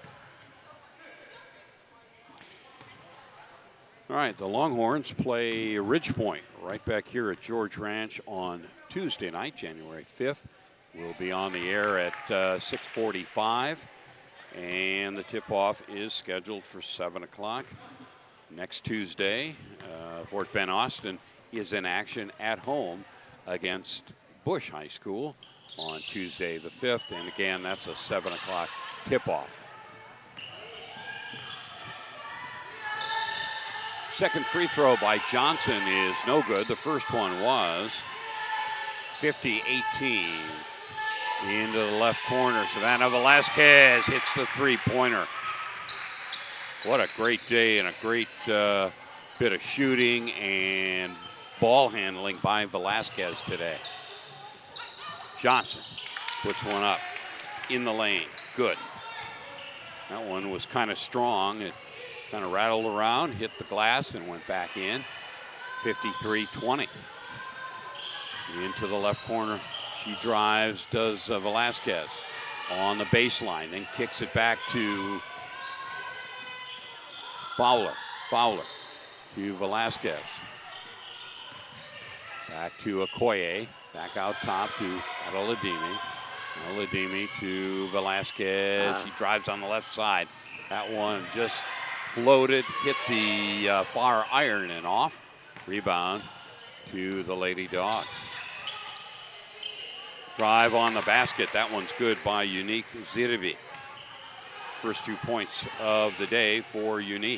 All right, the Longhorns play Ridge Point right back here at George Ranch on Tuesday night, January fifth. We'll be on the air at uh, six forty-five, and the tip-off is scheduled for seven o'clock. Next Tuesday, uh, Fort Bend Austin is in action at home against Bush High School on Tuesday the fifth, and again, that's a seven o'clock tip-off. Second free throw by Johnson is no good. The first one was. fifty eighteen into the left corner. Savannah Velasquez hits the three-pointer. What a great day and a great uh, bit of shooting and ball handling by Velasquez today. Johnson puts one up in the lane. Good. That one was kind of strong. It kind of rattled around, hit the glass, and went back in. fifty-three twenty. Into the left corner. She drives, does uh, Velasquez on the baseline, then kicks it back to Fowler. Fowler to Velasquez. Back to Okoye. Back out top to Adeladimi. Adeladimi to Velasquez. Uh. He drives on the left side. That one just floated, hit the uh, far iron and off. Rebound to the Lady Dogs. Drive on the basket. That one's good by Unique Zirabi. First two points of the day for Unique.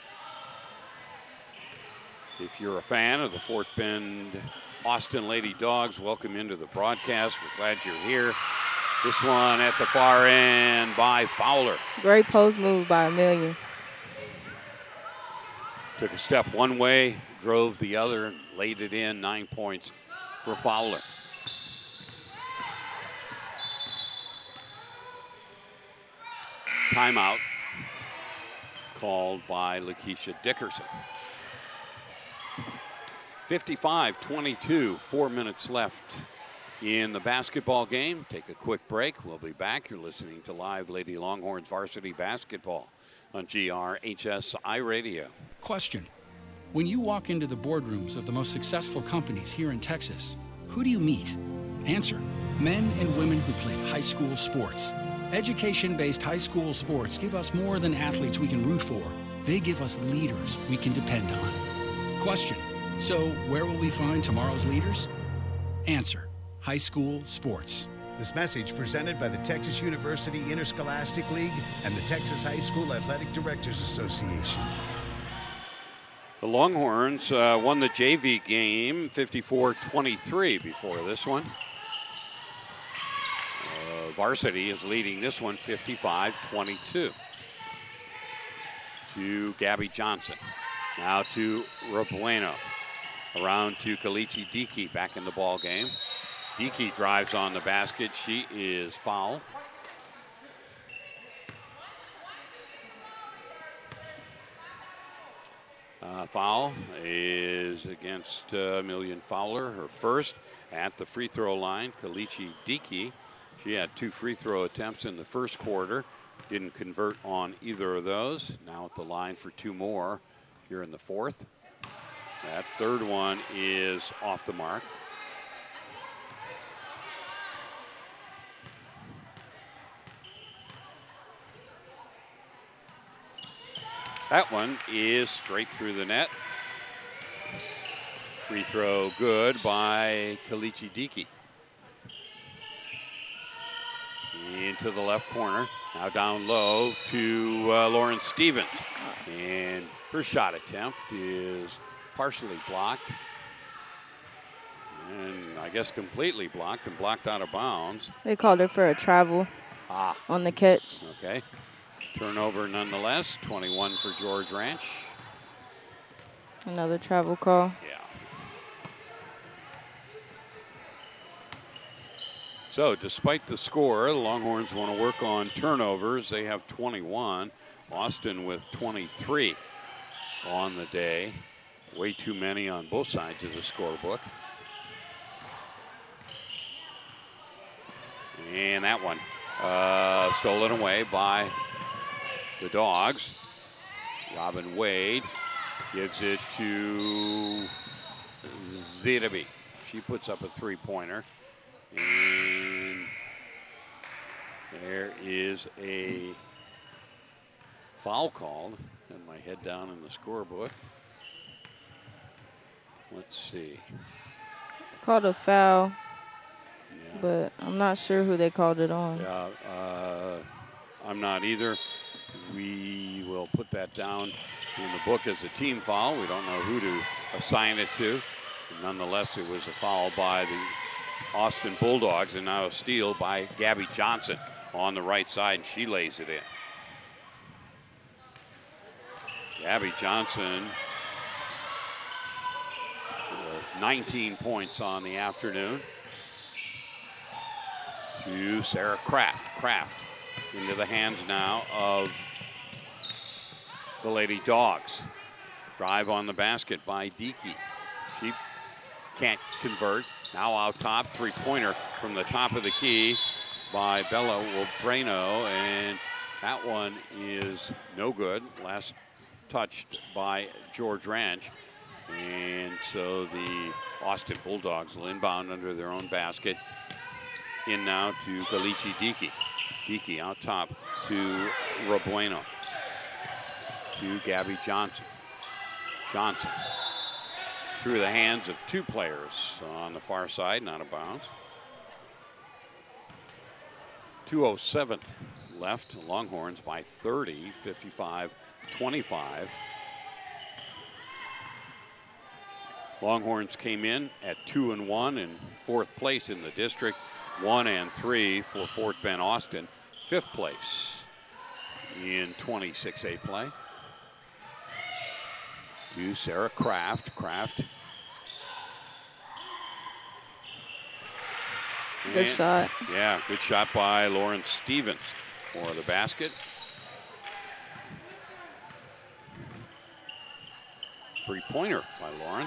If you're a fan of the Fort Bend Austin Lady Dogs, welcome into the broadcast. We're glad you're here. This one at the far end by Fowler. Great post move by Amelia. Took a step one way, drove the other, laid it in. Nine points for Fowler. Timeout called by Lakeisha Dickerson. fifty-five twenty-two, four minutes left in the basketball game. Take a quick break. We'll be back. You're listening to live Lady Longhorns varsity basketball on G R H S I Radio. Question. When you walk into the boardrooms of the most successful companies here in Texas, who do you meet? Answer. Men and women who played high school sports. Education-based high school sports give us more than athletes we can root for. They give us leaders we can depend on. Question. So where will we find tomorrow's leaders? Answer. High school sports. This message presented by the Texas University Interscholastic League and the Texas High School Athletic Directors Association. The Longhorns uh, won the J V game fifty-four twenty-three before this one. Uh, varsity is leading this one fifty-five twenty-two. To Gabby Johnson. Now to Rebueno. Around to Kalichi Diki back in the ball game. Diki drives on the basket. She is fouled. Uh, foul is against uh, Million Fowler, her first at the free throw line. Kalichi Diki, she had two free throw attempts in the first quarter. Didn't convert on either of those. Now at the line for two more here in the fourth. That third one is off the mark. That one is straight through the net. Free throw good by Kalichi Diki. Into the left corner. Now down low to uh, Lauren Stevens. And her shot attempt is partially blocked. And I guess completely blocked and blocked out of bounds. They called her for a travel ah. on the catch. Okay. Turnover nonetheless. twenty-one for George Ranch. Another travel call. Yeah. So despite the score, the Longhorns want to work on turnovers. They have twenty-one. Austin with twenty-three on the day. Way too many on both sides of the scorebook. And that one uh, stolen away by the Dogs. Robin Wade gives it to Zirabi. She puts up a three-pointer. And there is a foul called. And my head down in the scorebook. Let's see. Called a foul, yeah. but I'm not sure who they called it on. Yeah, uh, I'm not either. We will put that down in the book as a team foul. We don't know who to assign it to. Nonetheless, it was a foul by the Austin Bulldogs, and now a steal by Gabby Johnson on the right side, and she lays it in. Gabby Johnson nineteen points on the afternoon. To Sarah Kraft. Kraft into the hands now of the Lady Dogs. Drive on the basket by Dickey. She can't convert. Now out top, three-pointer from the top of the key by Bella Wobreno, and that one is no good. Last touched by George Ranch. And so the Austin Bulldogs will inbound under their own basket. In now to Galici Dickey. Dickey out top to Robueno. To Gabby Johnson. Johnson through the hands of two players on the far side, not out of bounds. two oh seven left. Longhorns by thirty, fifty-five twenty-five. Longhorns came in at two and one in fourth place in the district, one and three for Fort Bend Austin, fifth place in twenty-six A play. To Sarah Kraft. Kraft. Good shot. Yeah, good shot by Lauren Stevens for the basket. Three-pointer by Lauren.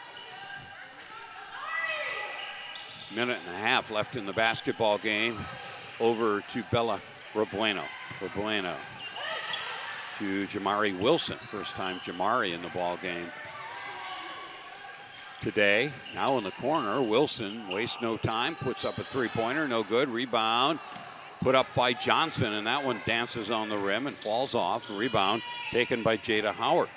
Minute and a half left in the basketball game. Over to Bella Robueno. Robueno to Jamari Wilson. First time Jamari in the ball game today. Now in the corner, Wilson wastes no time, puts up a three-pointer, no good. Rebound put up by Johnson, and that one dances on the rim and falls off. Rebound taken by Jada Howard.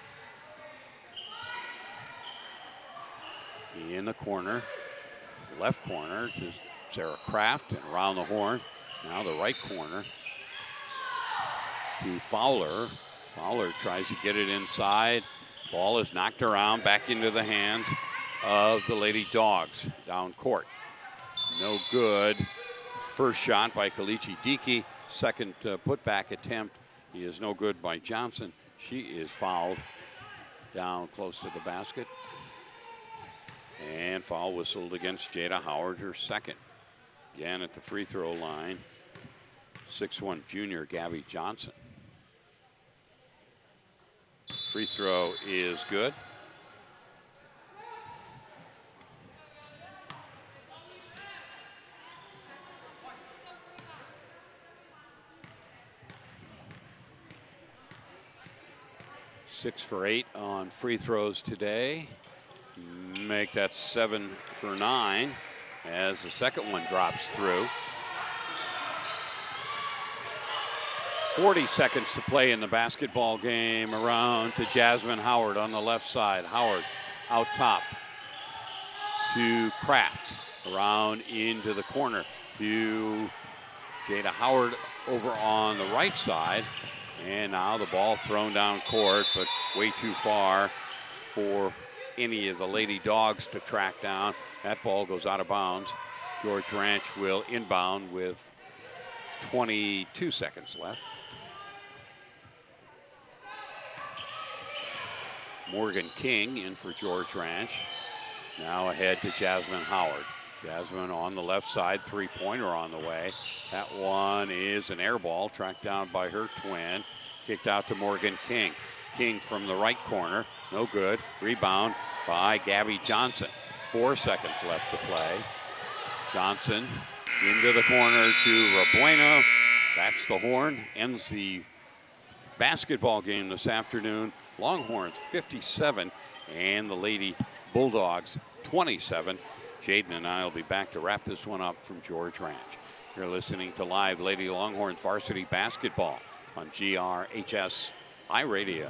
In the corner, left corner to Sarah Kraft, and around the horn. Now the right corner to Fowler. Fowler tries to get it inside. Ball is knocked around back into the hands of the Lady Dogs down court. No good. First shot by Galici Dickey. Second uh, putback attempt is no good by Johnson. She is fouled down close to the basket. And foul whistled against Jada Howard, her second. Again at the free throw line, six one junior Gabby Johnson. Free throw is good. Six for eight on free throws today. Make that seven for nine as the second one drops through. forty seconds to play in the basketball game. Around to Jasmine Howard on the left side. Howard out top to Kraft. Around into the corner to Jada Howard over on the right side. And now the ball thrown down court, but way too far for any of the Lady Dogs to track down. That ball goes out of bounds. George Ranch will inbound with twenty-two seconds left. Morgan King in for George Ranch. Now ahead to Jasmine Howard. Jasmine on the left side, three-pointer on the way. That one is an air ball tracked down by her twin. Kicked out to Morgan King. King from the right corner, no good. Rebound by Gabby Johnson. Four seconds left to play. Johnson into the corner to Robueno. That's the horn. Ends the basketball game this afternoon. Longhorns fifty-seven and the Lady Bulldogs twenty-seven. Jaden and I will be back to wrap this one up from George Ranch. You're listening to live Lady Longhorns varsity basketball on G R H S iRadio.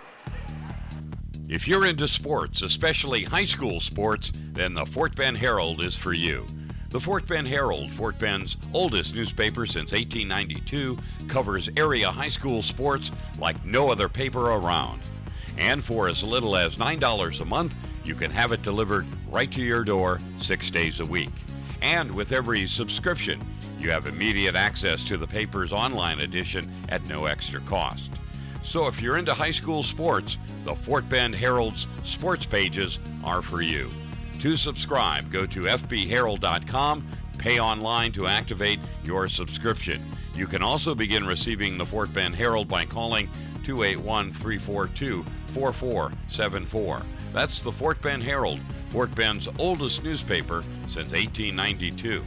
If you're into sports, especially high school sports, then the Fort Bend Herald is for you. The Fort Bend Herald, Fort Bend's oldest newspaper since eighteen ninety-two, covers area high school sports like no other paper around. And for as little as nine dollars a month, you can have it delivered right to your door six days a week. And with every subscription, you have immediate access to the paper's online edition at no extra cost. So if you're into high school sports, the Fort Bend Herald's sports pages are for you. To subscribe, go to f b herald dot com, pay online to activate your subscription. You can also begin receiving the Fort Bend Herald by calling two eight one, three four two, four four seven four. That's the Fort Bend Herald, Fort Bend's oldest newspaper since eighteen ninety-two.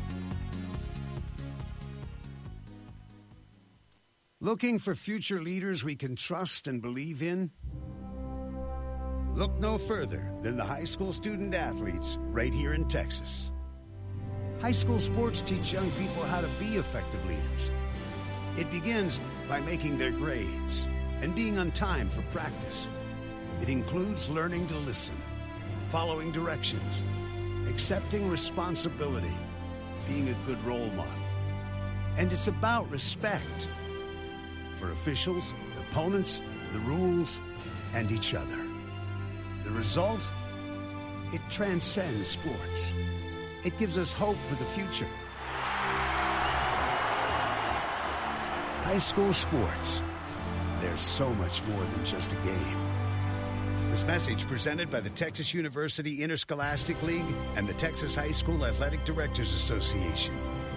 Looking for future leaders we can trust and believe in? Look no further than the high school student athletes right here in Texas. High school sports teach young people how to be effective leaders. It begins by making their grades and being on time for practice. It includes learning to listen, following directions, accepting responsibility, being a good role model. And it's about respect for officials, opponents, the rules, and each other. The result? It transcends sports. It gives us hope for the future. High school sports. There's so much more than just a game. This message presented by the Texas University Interscholastic League and the Texas High School Athletic Directors Association.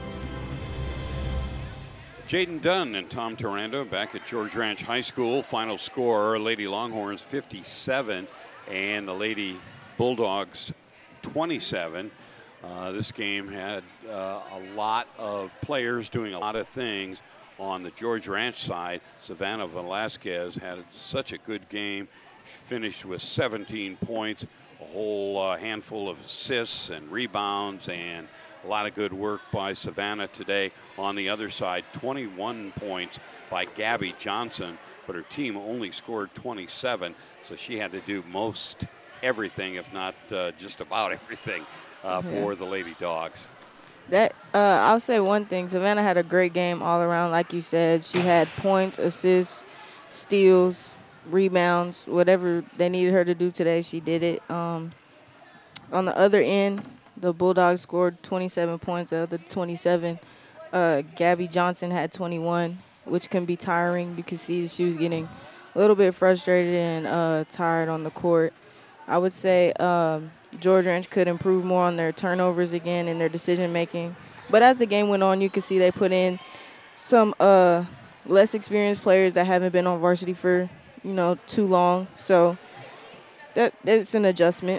Jaden Dunn and Tom Taranto back at George Ranch High School. Final score, Lady Longhorns fifty-seven and the Lady Bulldogs twenty-seven. Uh, this game had uh, a lot of players doing a lot of things on the George Ranch side. Savannah Velasquez had such a good game, finished with seventeen points, a whole uh, handful of assists and rebounds, and a lot of good work by Savannah today. On the other side, twenty-one points by Gabby Johnson, but her team only scored twenty-seven, so she had to do most everything, if not uh, just about everything, uh, Yeah. for the Lady Dogs. That uh, I'll say one thing. Savannah had a great game all around, like you said. She had points, assists, steals, rebounds, whatever they needed her to do today, she did it. Um, on the other end, the Bulldogs scored twenty-seven points out of the twenty-seven. Uh, Gabby Johnson had twenty-one, which can be tiring. You can see she was getting a little bit frustrated and uh, tired on the court. I would say um, George Ranch could improve more on their turnovers again and their decision-making. But as the game went on, you could see they put in some uh, less experienced players that haven't been on varsity for, you know, too long. So that that's an adjustment.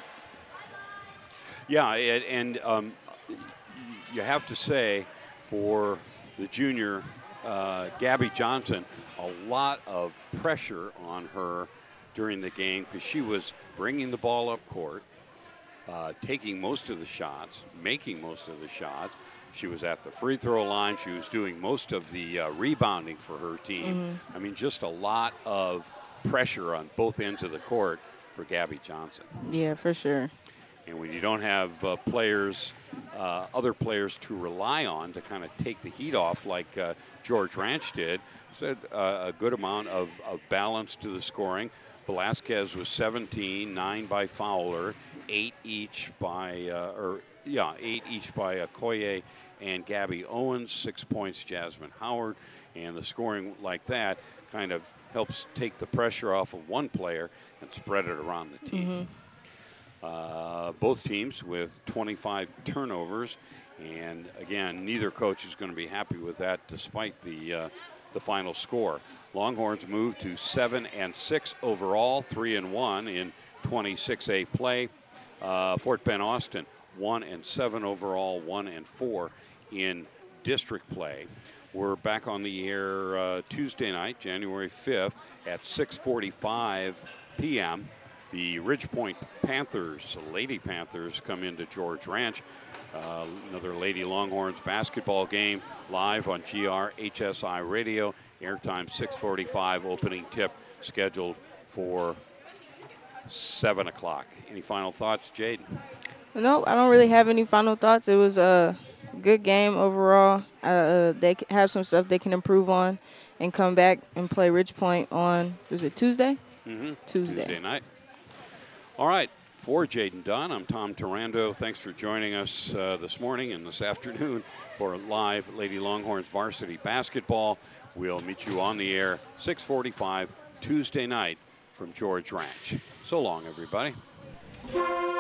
Yeah, and, and um, you have to say for the junior, uh, Gabby Johnson, a lot of pressure on her during the game because she was bringing the ball up court, uh, taking most of the shots, making most of the shots. She was at the free throw line. She was doing most of the uh, rebounding for her team. Mm-hmm. I mean, just a lot of pressure on both ends of the court for Gabby Johnson. Yeah, for sure. And when you don't have uh, players, uh, other players to rely on to kind of take the heat off like uh, George Ranch did, so uh, a good amount of, of balance to the scoring. Velasquez was seventeen, nine by Fowler, eight each by, uh, or yeah, eight each by Okoye and Gabby Owens, six points Jasmine Howard, and the scoring like that kind of helps take the pressure off of one player and spread it around the team. Mm-hmm. Uh, both teams with twenty-five turnovers, and again, neither coach is going to be happy with that, despite the uh, the final score. Longhorns moved to seven and six overall, three and one in twenty-six A play. Uh, Fort Bend Austin one and seven overall, one and four in district play. We're back on the air uh, Tuesday night, January fifth at six forty-five p.m. The Ridge Point Panthers, Lady Panthers, come into George Ranch. Uh, another Lady Longhorns basketball game live on G R H S I Radio. Airtime six forty-five, opening tip scheduled for seven o'clock. Any final thoughts, Jaden? No, I don't really have any final thoughts. It was a good game overall. Uh, they have some stuff they can improve on and come back and play Ridge Point on, was it Tuesday? Mm-hmm. Tuesday. Tuesday night. All right. For Jaden Dunn, I'm Tom Taranto. Thanks for joining us uh, this morning and this afternoon for live Lady Longhorns varsity basketball. We'll meet you on the air six forty-five Tuesday night from George Ranch. So long, everybody.